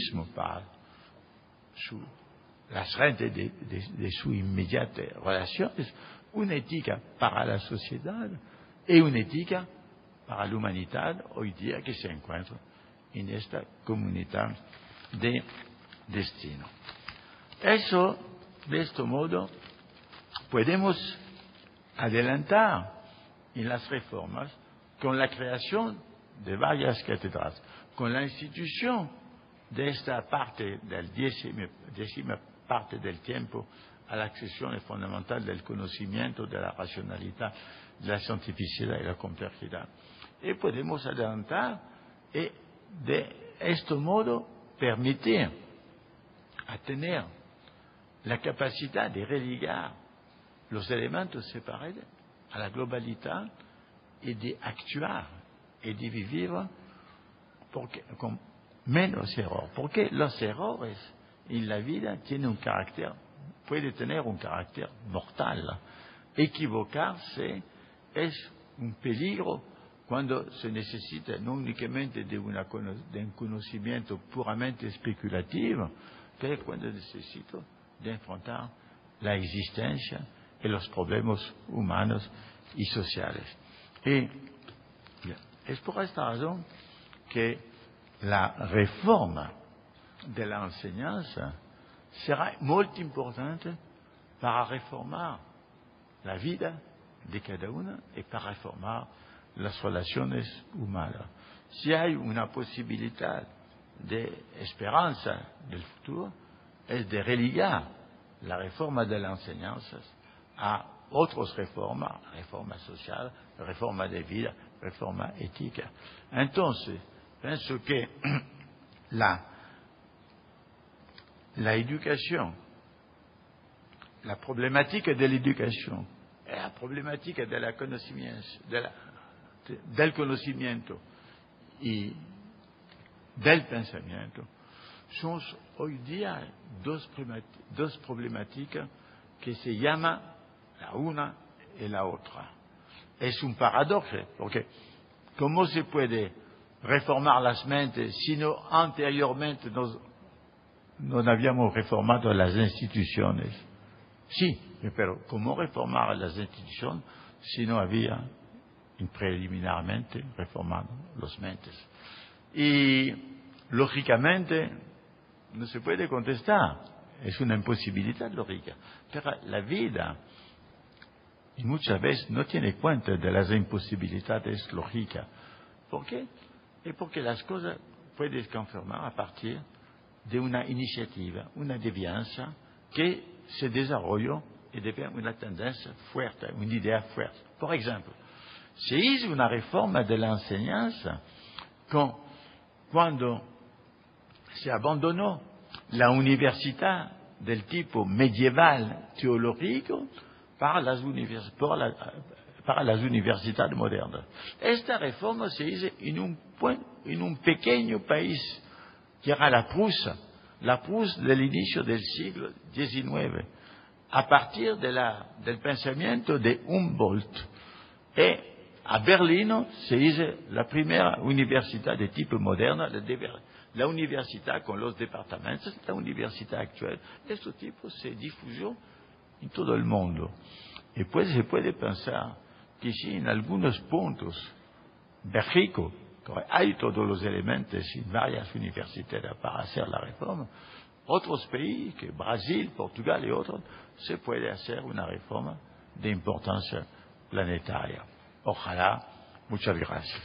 Speaker 5: las gentes de sus inmediatas relaciones, una ética para la sociedad y una ética para la humanidad hoy día que se encuentra en esta comunidad de destino. Eso, de este modo, podemos adelantar en las reformas con la creación de varias catedrales, con la institución de esta parte del décima parte del tiempo a la accesión fundamental del conocimiento, de la racionalidad, de la cientificidad y la complejidad. Y podemos adelantar y de este modo permitir a tener la capacidad de religar los elementos separados a la globalidad y de actuar y de vivir con menos error. Porque los errores en la vida puede tener un carácter mortal. Equivocarse es un peligro cuando se necesita no únicamente de un conocimiento puramente especulativo, pero cuando necesito de enfrentar la existencia y los problemas humanos y sociales. Y es por esta razón que la reforma de la enseñanza será muy importante para reformar la vida de cada uno y para reformar las relaciones humanas. Si hay una posibilidad de esperanza del futuro, es de religar la reforma de la enseñanza a otras reformas, reforma social, reforma de vida, reforma ética. Entonces, pienso que la educación, la problemática de la educación, la problemática de la del conocimiento y del pensamiento, son hoy día dos problemáticas que se llaman la una y la otra. Es un paradojo, porque ¿cómo se puede reformar las mentes si no anteriormente no habíamos reformado las instituciones? Sí, pero ¿cómo reformar las instituciones si no había preliminarmente reformado las mentes? Y lógicamente no se puede contestar, es una imposibilidad lógica, pero la vida y muchas veces no tiene cuenta de las imposibilidades lógicas. ¿Por qué? Es porque las cosas pueden confirmar a partir de una iniciativa, una devianza que se desarrolló y devient una tendencia fuerte, una idea fuerte. Por ejemplo, se hizo una reforma de la enseñanza cuando se abandonó la universidad del tipo medieval teológico para las universidades modernas. Esta reforma se hizo en un pequeño país que era la Prusia del inicio del siglo XIX, a partir del pensamiento de Humboldt. Y a Berlín se hizo la primera universidad de tipo moderna, la universidad con los departamentos, la universidad actual. Este tipo se difundió en todo el mundo. Y pues se puede pensar que si en algunos puntos, Bélgica, hay todos los elementos en varias universidades para hacer la reforma, otros países, que Brasil, Portugal y otros, se puede hacer una reforma de importancia planetaria. Ojalá. Muchas gracias.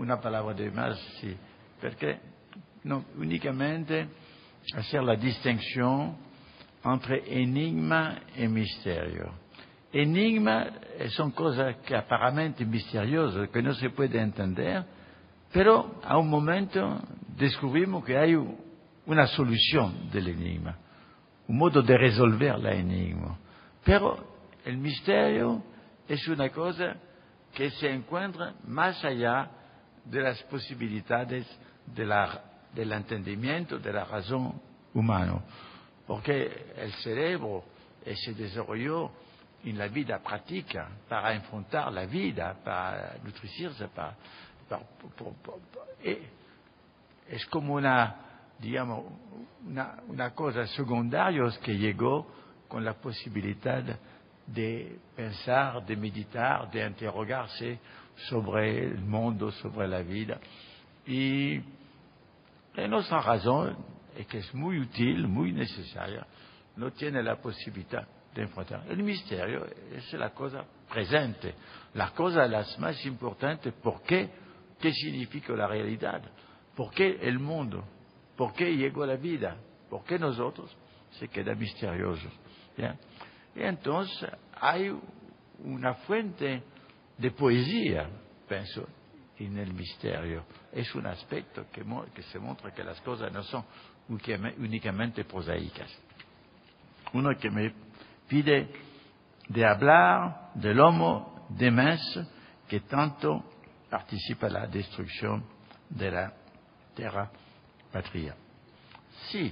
Speaker 5: una palabra de más, sí, perché non unicamente hacer la distinction entre enigma y misterio. Enigma son cosas que aparentemente misteriosas, que no se puede entender, pero a un momento descubrimos que hay una solución del enigma, un modo de resolver el enigma. Pero el misterio es una cosa que se encuentra más allá de las posibilidades del entendimiento, de la razón humana, porque el cerebro se desarrolló en la vida práctica para enfrentar la vida, para nutrirse, es como una cosa secundaria que llegó con la posibilidad de pensar, de meditar, de interrogarse sobre el mundo, sobre la vida. Y nuestra razón, que es muy útil, muy necesaria, no tiene la posibilidad de enfrentar. El misterio es la cosa presente, la cosa las más importante. ¿Por qué? ¿Qué significa la realidad? ¿Por qué el mundo? ¿Por qué llegó la vida? ¿Por qué nosotros? Se queda misterioso. ¿Bien? Y entonces hay una fuente de poesía, pienso, en el misterio. Es un aspecto que se muestra que las cosas no son únicamente prosaicas. Uno que me pide de hablar del Homo demens que tanto participa en la destrucción de la tierra patria. Sí,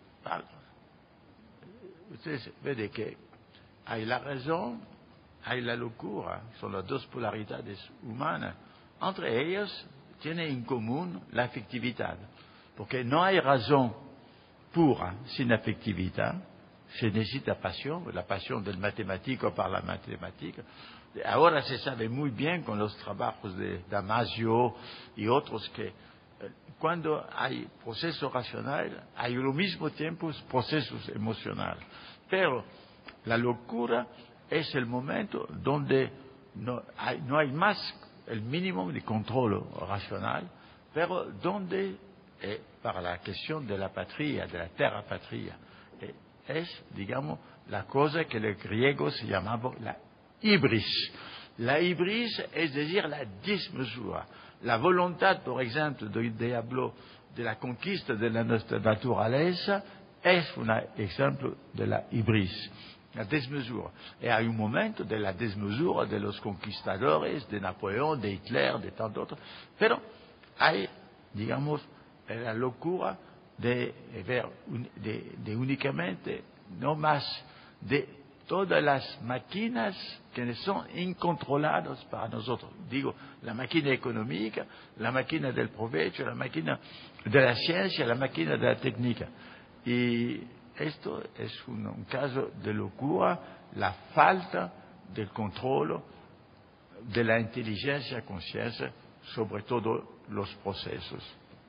Speaker 5: ustedes ven que hay la razón, hay la locura, son las dos polaridades humanas. Entre ellas tienen en común la afectividad, porque no hay razón pura sin afectividad. Se necesita pasión, la pasión del matemático para la matemática. Ahora se sabe muy bien con los trabajos de Damasio y otros que cuando hay proceso racional, hay al mismo tiempo procesos emocionales. Pero la locura es el momento donde no hay más el mínimo de control racional, pero donde, para la cuestión de la patria, de la tierra patria, es, digamos, la cosa que los griegos llamaban la hybris. La hybris es decir, la desmesura. La voluntad, por ejemplo, del diablo de la conquista de la naturaleza es un ejemplo de la hybris, la desmesura. Y hay un momento de la desmesura de los conquistadores, de Napoleón, de Hitler, de tantos otros, pero hay, digamos, la locura de únicamente, no más, de todas las máquinas que son incontroladas para nosotros. Digo, la máquina económica, la máquina del provecho, la máquina de la ciencia, la máquina de la técnica. Y esto es un caso de locura, la falta del control de la inteligencia, conciencia sobre todos los procesos.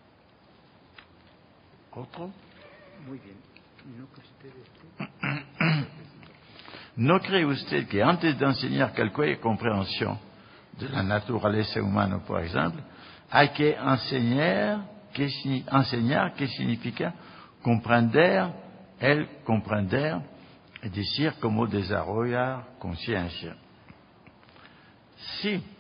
Speaker 5: ¿Otro?
Speaker 3: Muy bien.
Speaker 5: ¿No cree usted que antes de enseñar cualquier comprensión de la naturaleza humana, por ejemplo, hay que enseñar qué significa comprender, es decir, cómo desarrollar conciencia? Sí,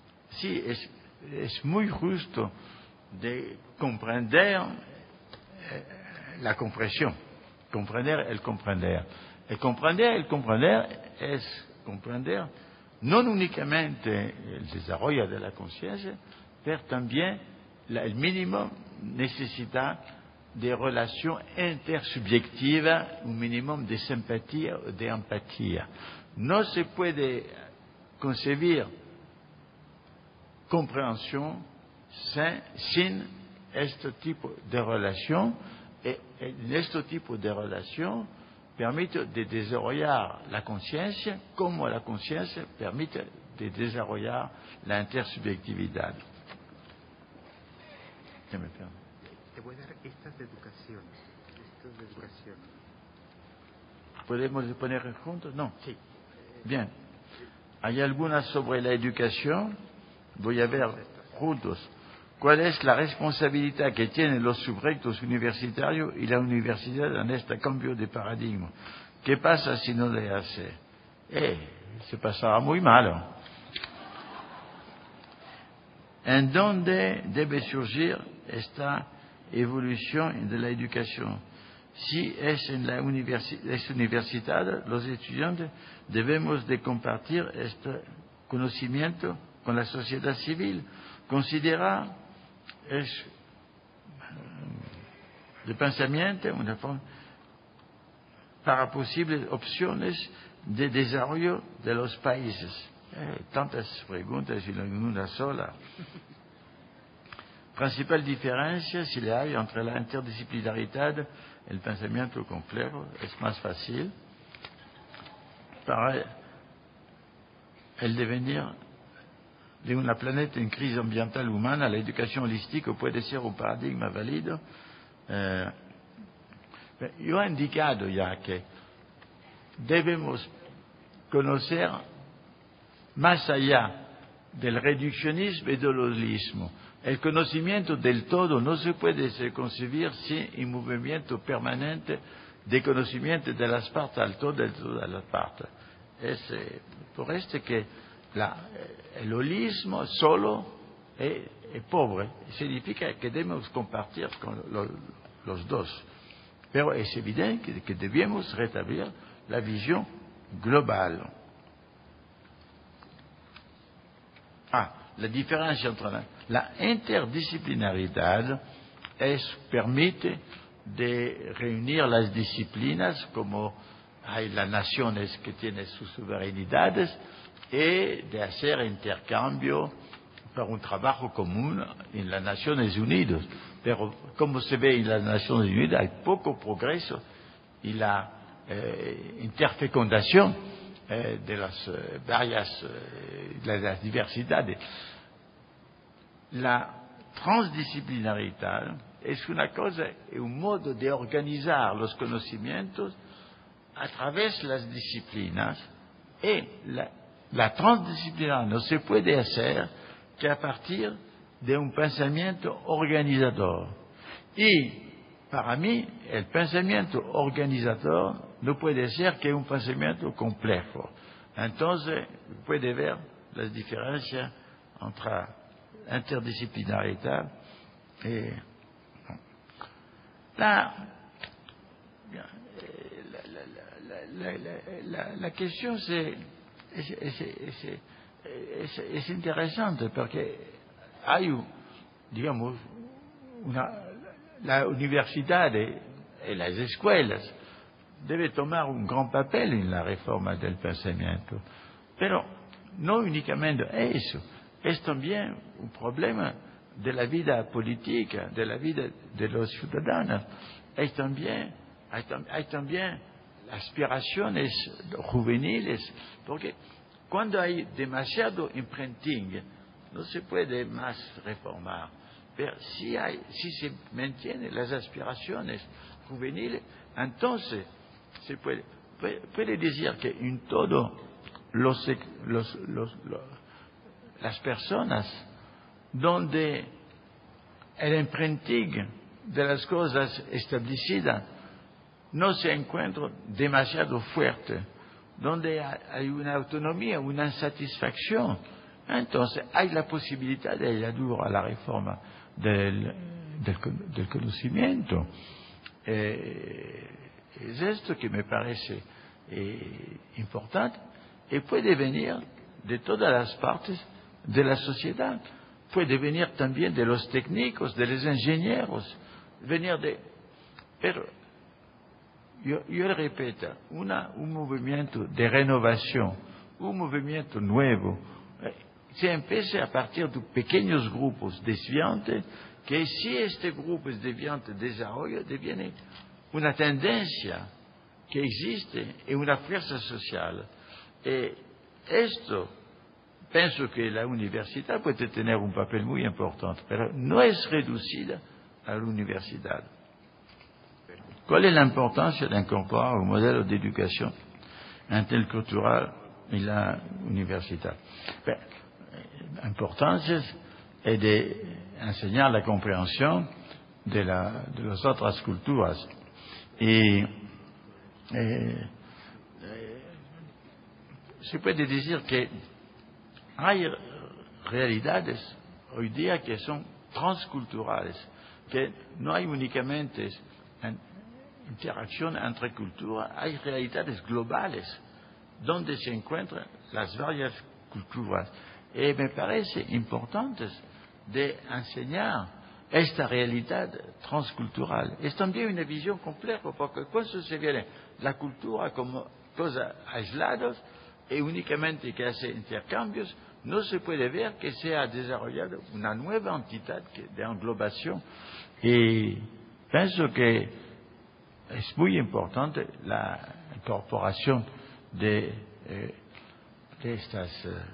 Speaker 5: es muy justo de comprender la comprensión, comprender el comprender. El comprender es comprender no únicamente el desarrollo de la conciencia, pero también el mínimo necesidad de relación intersubjetiva, un mínimo de simpatía o de empatía. No se puede concebir comprensión sin este tipo de relación. En este tipo de relación permite de desarrollar la conciencia, como la conciencia permite de desarrollar la intersubjetividad.
Speaker 3: Te voy a dar estas de educación.
Speaker 5: ¿Podemos poner juntos? No.
Speaker 3: Sí.
Speaker 5: Bien. Hay algunas sobre la educación. Voy a ver juntos. cuál es la responsabilidad que tienen los subrectos universitarios y la universidad en este cambio de paradigma. ¿Qué pasa si no le hace? Se pasará muy malo. ¿En dónde debe surgir esta evolución de la educación? Si es en la universidad, los estudiantes debemos de compartir este conocimiento con la sociedad civil, considerar el pensamiento una forma para posibles opciones de desarrollo de los países. Tantas preguntas y en una sola. Principal diferencia, si la hay, entre la interdisciplinaridad y el pensamiento complejo, es más fácil. Para el devenir de una planeta en crisis ambiental humana, la educación holística puede ser un paradigma válido. Yo he indicado ya que debemos conocer más allá del reduccionismo y del holismo. El conocimiento del todo no se puede concebir sin un movimiento permanente de conocimiento de las partes al todo y de las partes. Es por esto que el holismo solo es pobre. Significa que debemos compartir con los dos. Pero es evidente que debemos retablir la visión global. La diferencia entre la interdisciplinaridad permite de reunir las disciplinas, como hay las naciones que tienen sus soberanidades, y de hacer intercambio para un trabajo común en las Naciones Unidas. Pero como se ve en las Naciones Unidas, hay poco progreso y la interfecundación de las varias de las diversidades. La transdisciplinaridad es una cosa, un modo de organizar los conocimientos a través de las disciplinas, y la transdisciplinaridad no se puede hacer que a partir de un pensamiento organizador. Y para mí el pensamiento organizador no puede ser que un pensamiento complejo. Entonces puede ver las diferencias entre interdisciplinaridad y la cuestión es interesante porque hay, digamos, la universidad y las escuelas deben tomar un gran papel en la reforma del pensamiento, pero no únicamente eso, es también un problema de la vida política, de la vida de los ciudadanos. Hay también aspiraciones juveniles, porque cuando hay demasiado imprinting, no se puede más reformar. Pero si se mantienen las aspiraciones juveniles, entonces se puede decir que en todo las personas donde el imprinting de las cosas establecidas no se encuentra demasiado fuerte, donde hay una autonomía, una insatisfacción, entonces hay la posibilidad de ayudar a la reforma del conocimiento. Es esto que me parece importante y puede venir de todas las partes de la sociedad, puede venir también de los técnicos, de los ingenieros, pero yo le repito, un movimiento de renovación, un movimiento nuevo, se empieza a partir de pequeños grupos desviantes, que si este grupo desviante desarrolla, deviene una tendencia que existe y una fuerza social. Esto, pienso que la universidad puede tener un papel muy importante, pero no es reducida a la universidad. ¿Cuál es la importancia de incorporar un modelo de educación intercultural en la universidad? La importancia et d'enseigner la compréhension de las otras culturas. Y se puede decir que hay realidades hoy día que son transculturales, que no hay únicamente interacción entre culturas, hay realidades globales donde se encuentran las varias culturas. Y me parece importante de enseñar esta realidad transcultural. Es también una visión compleja, porque cuando se viene la cultura como cosa aislada y únicamente que hace intercambios, no se puede ver que se ha desarrollado una nueva entidad de englobación. Y pienso que es muy importante la incorporación de estas,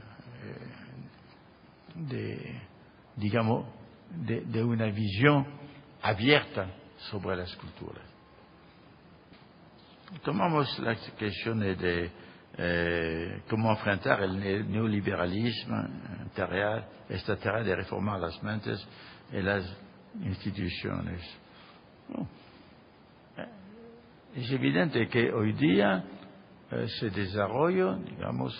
Speaker 5: digamos, de una visión abierta sobre las culturas. Tomamos la cuestión de cómo enfrentar el neoliberalismo, esta tarea de reformar las mentes y las instituciones. Es evidente que hoy día se desarrolla, digamos,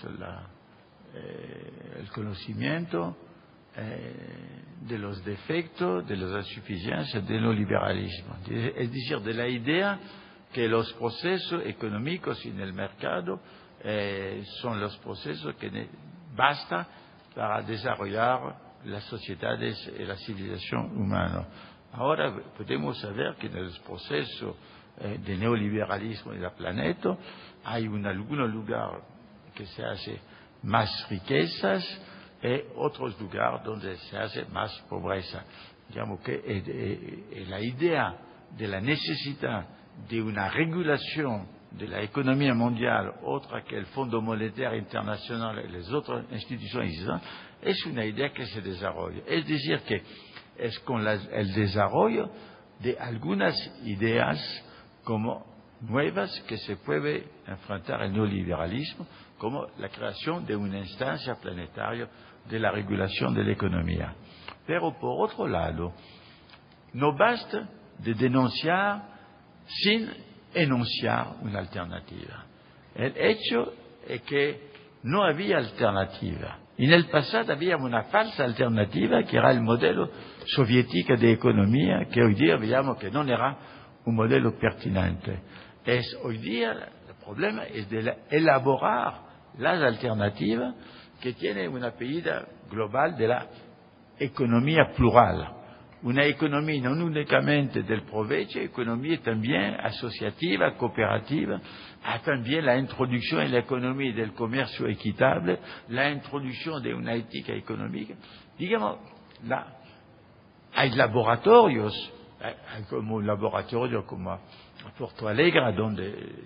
Speaker 5: el conocimiento de los defectos, de las insuficiencias del neoliberalismo. Es decir, de la idea que los procesos económicos en el mercado son los procesos que basta para desarrollar las sociedades y la civilización humana. Ahora podemos saber que en los procesos de neoliberalismo en el planeta hay algunos lugares que se hace más riquezas y otros lugares donde se hace más pobreza. Digamos que la idea de la necesidad de una regulación de la economía mundial, otra que el Fondo Monetario Internacional y las otras instituciones, es una idea que se desarrolla. Es decir, que es con el desarrollo de algunas ideas como nuevas que se puede enfrentar el neoliberalismo, como la creación de una instancia planetaria de la regulación de la economía. Pero por otro lado, no basta de denunciar sin enunciar una alternativa. El hecho es que no había alternativa. En el pasado había una falsa alternativa que era el modelo soviético de economía, que hoy día veamos que no era un modelo pertinente. Hoy día el problema es de elaborar las alternativas que tiene una medida global de la economía plural. Una economía no únicamente del provecho, economía también asociativa, cooperativa, también la introducción en la economía del comercio equitable, la introducción de una ética económica. Digamos, hay laboratorios, como un laboratorio como Porto Alegre, donde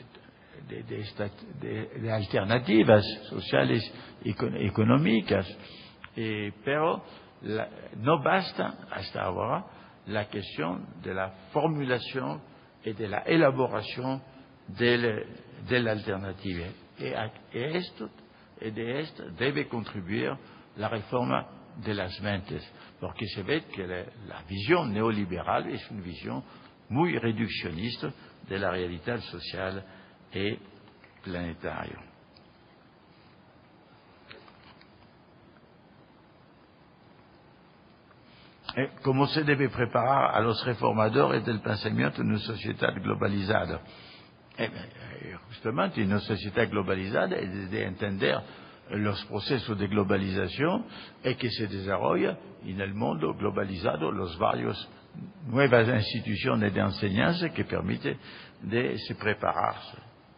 Speaker 5: de alternativas sociales y económicas, pero no basta hasta ahora la cuestión de la formulación y de la elaboración de la alternativa. Y de esto debe contribuir la reforma de las mentes, porque se ve que la visión neoliberal es una visión muy reduccionista de la realidad social y planetaria. ¿Cómo se debe preparar a los reformadores del pensamiento en una sociedad globalizada? Justamente, en una sociedad globalizada es de entender los procesos de globalización y que se desarrolla en el mundo globalizado las varias nuevas instituciones de enseñanza que permiten de se prepararse.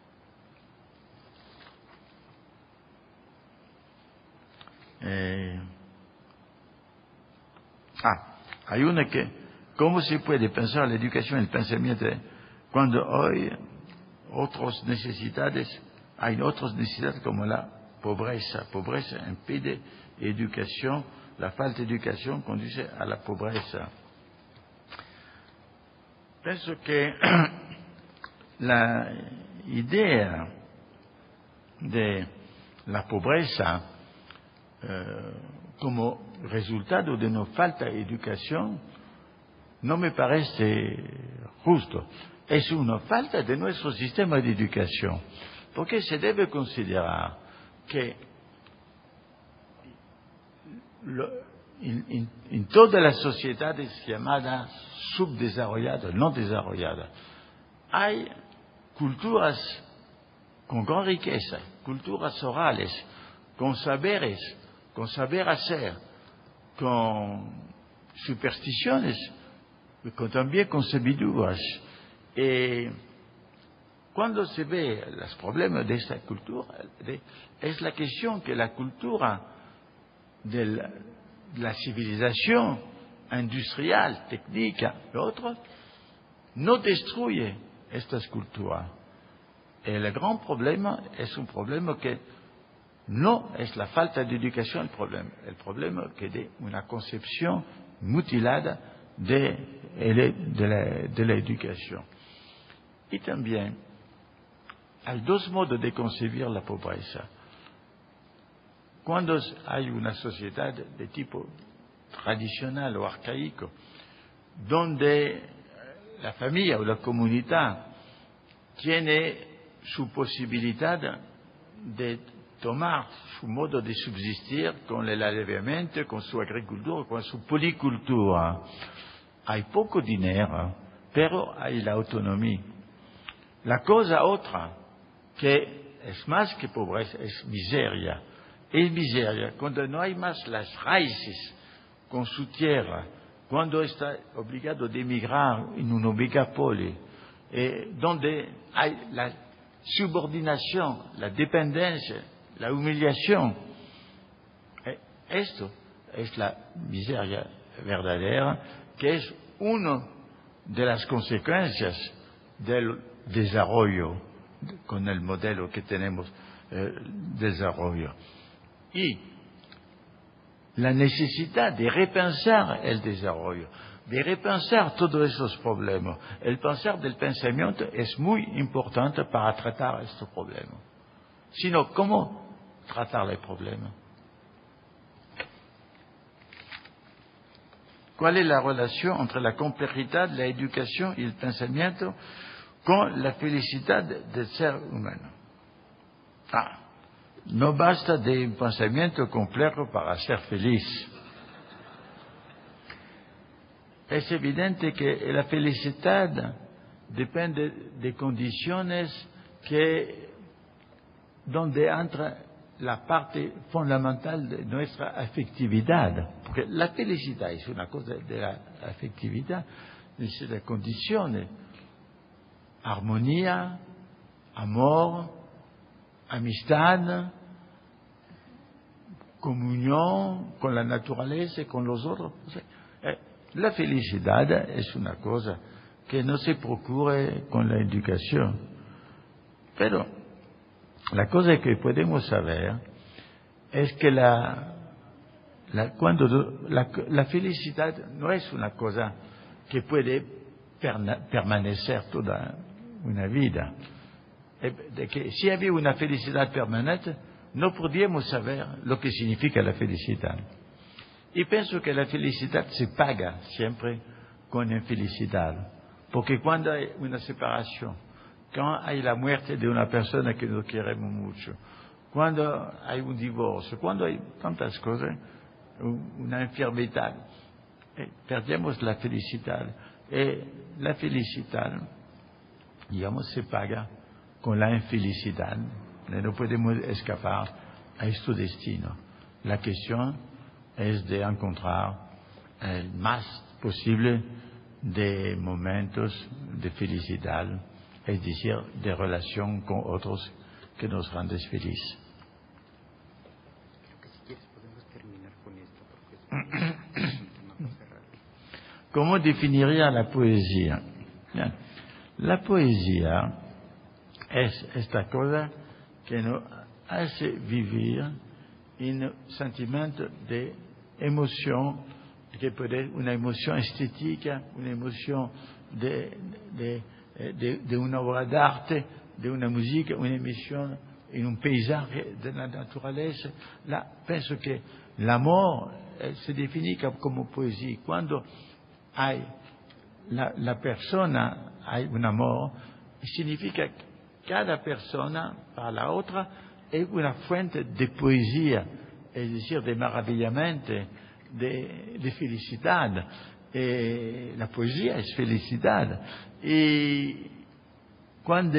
Speaker 5: Hay una que, ¿cómo se puede pensar la educación y el pensamiento cuando hay otras necesidades como la pobreza? Pobreza impide educación, la falta de educación conduce a la pobreza. Pienso que la idea de la pobreza como resultado de una falta de educación no me parece justo. Es una falta de nuestro sistema de educación, porque se debe considerar que en todas las sociedades llamadas subdesarrolladas, no desarrolladas, hay culturas con gran riqueza, culturas orales, con saberes, con saber hacer, con supersticiones, también con sabidurías. Cuando se ve los problemas de esta cultura, es la cuestión que la cultura de la civilización industrial, técnica, lo otro, no destruye estas culturas. El gran problema es un problema que no es la falta de educación el problema que de una concepción mutilada de la educación. Y también hay dos modos de concebir la pobreza. Cuando hay una sociedad de tipo tradicional o arcaico, donde la familia o la comunidad tiene su posibilidad de tomar su modo de subsistir con el aliviamiento, con su agricultura, con su policultura. Hay poco dinero, pero hay la autonomía. La cosa otra, que es más que pobreza, es miseria. Es miseria cuando no hay más las raíces con su tierra, cuando está obligado de emigrar en un megapoli, donde hay la subordinación, la dependencia, la humillación. Esto es la miseria verdadera, que es una de las consecuencias del desarrollo, con el modelo que tenemos, desarrollo. Y la necesidad de repensar el desarrollo, de repensar todos esos problemas. El pensar del pensamiento es muy importante para tratar estos problemas. Sino, ¿cómo tratar el problema? ¿Cuál es la relación entre la complejidad, la educación y el pensamiento con la felicidad del ser humano? No basta de un pensamiento complejo para ser feliz. Es evidente que la felicidad depende de condiciones donde entra la parte fundamental de nuestra afectividad. Porque la felicidad es una cosa de la afectividad, necesita condiciones, armonía, amor, amistad, comunión con la naturaleza y con los otros. La felicidad es una cosa que no se procura con la educación. Pero la cosa que podemos saber es que la felicidad no es una cosa que puede permanecer toda una vida. De que si había una felicidad permanente, no podríamos saber lo que significa la felicidad. Y pienso que la felicidad se paga siempre con infelicidad. Porque cuando hay una separación, cuando hay la muerte de una persona que nos queremos mucho, cuando hay un divorcio, cuando hay tantas cosas, una enfermedad, perdemos la felicidad. Y la felicidad, digamos, se paga con la infelicidad. No podemos escapar a este destino. La cuestión es de encontrar el más posible de momentos de felicidad, es decir, de relación con otros que nos hacen felices.
Speaker 3: Creo que si quieres podemos terminar con esto, porque es un tema para cerrar.
Speaker 5: ¿Cómo definiría la poesía? Bien. La poesía es esta cosa que nos hace vivir un sentimiento de emoción, que puede ser una emoción estética, una emoción de una obra de arte, de una música, una emoción en un paisaje de la naturaleza. Pienso que el amor se define como poesía. Cuando hay la persona, hay un amor, significa que cada persona para la otra es una fuente de poesía, es decir, de maravillamiento, de felicidad. La poesía es felicidad. Y cuando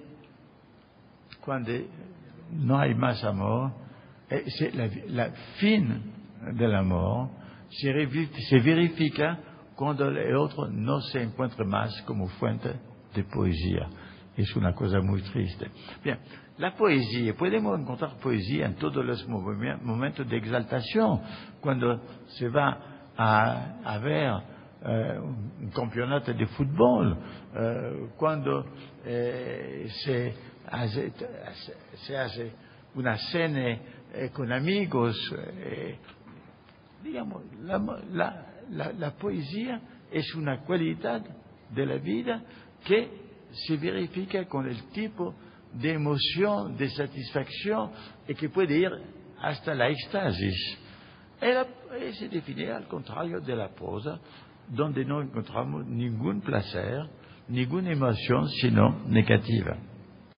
Speaker 5: no hay más amor, la fin del amor se verifica cuando el otro no se encuentra más como fuente de poesía. Es una cosa muy triste. Bien, la poesía, podemos encontrar poesía en todos los momentos de exaltación, cuando se va a ver un campeonato de fútbol, cuando se hace una cena con amigos. Digamos, la poesía es una cualidad de la vida que se verifica con el tipo de emoción, de satisfacción, y que puede ir hasta la éxtasis. Y se define al contrario de la prosa, donde no encontramos ningún placer, ninguna emoción, sino negativa.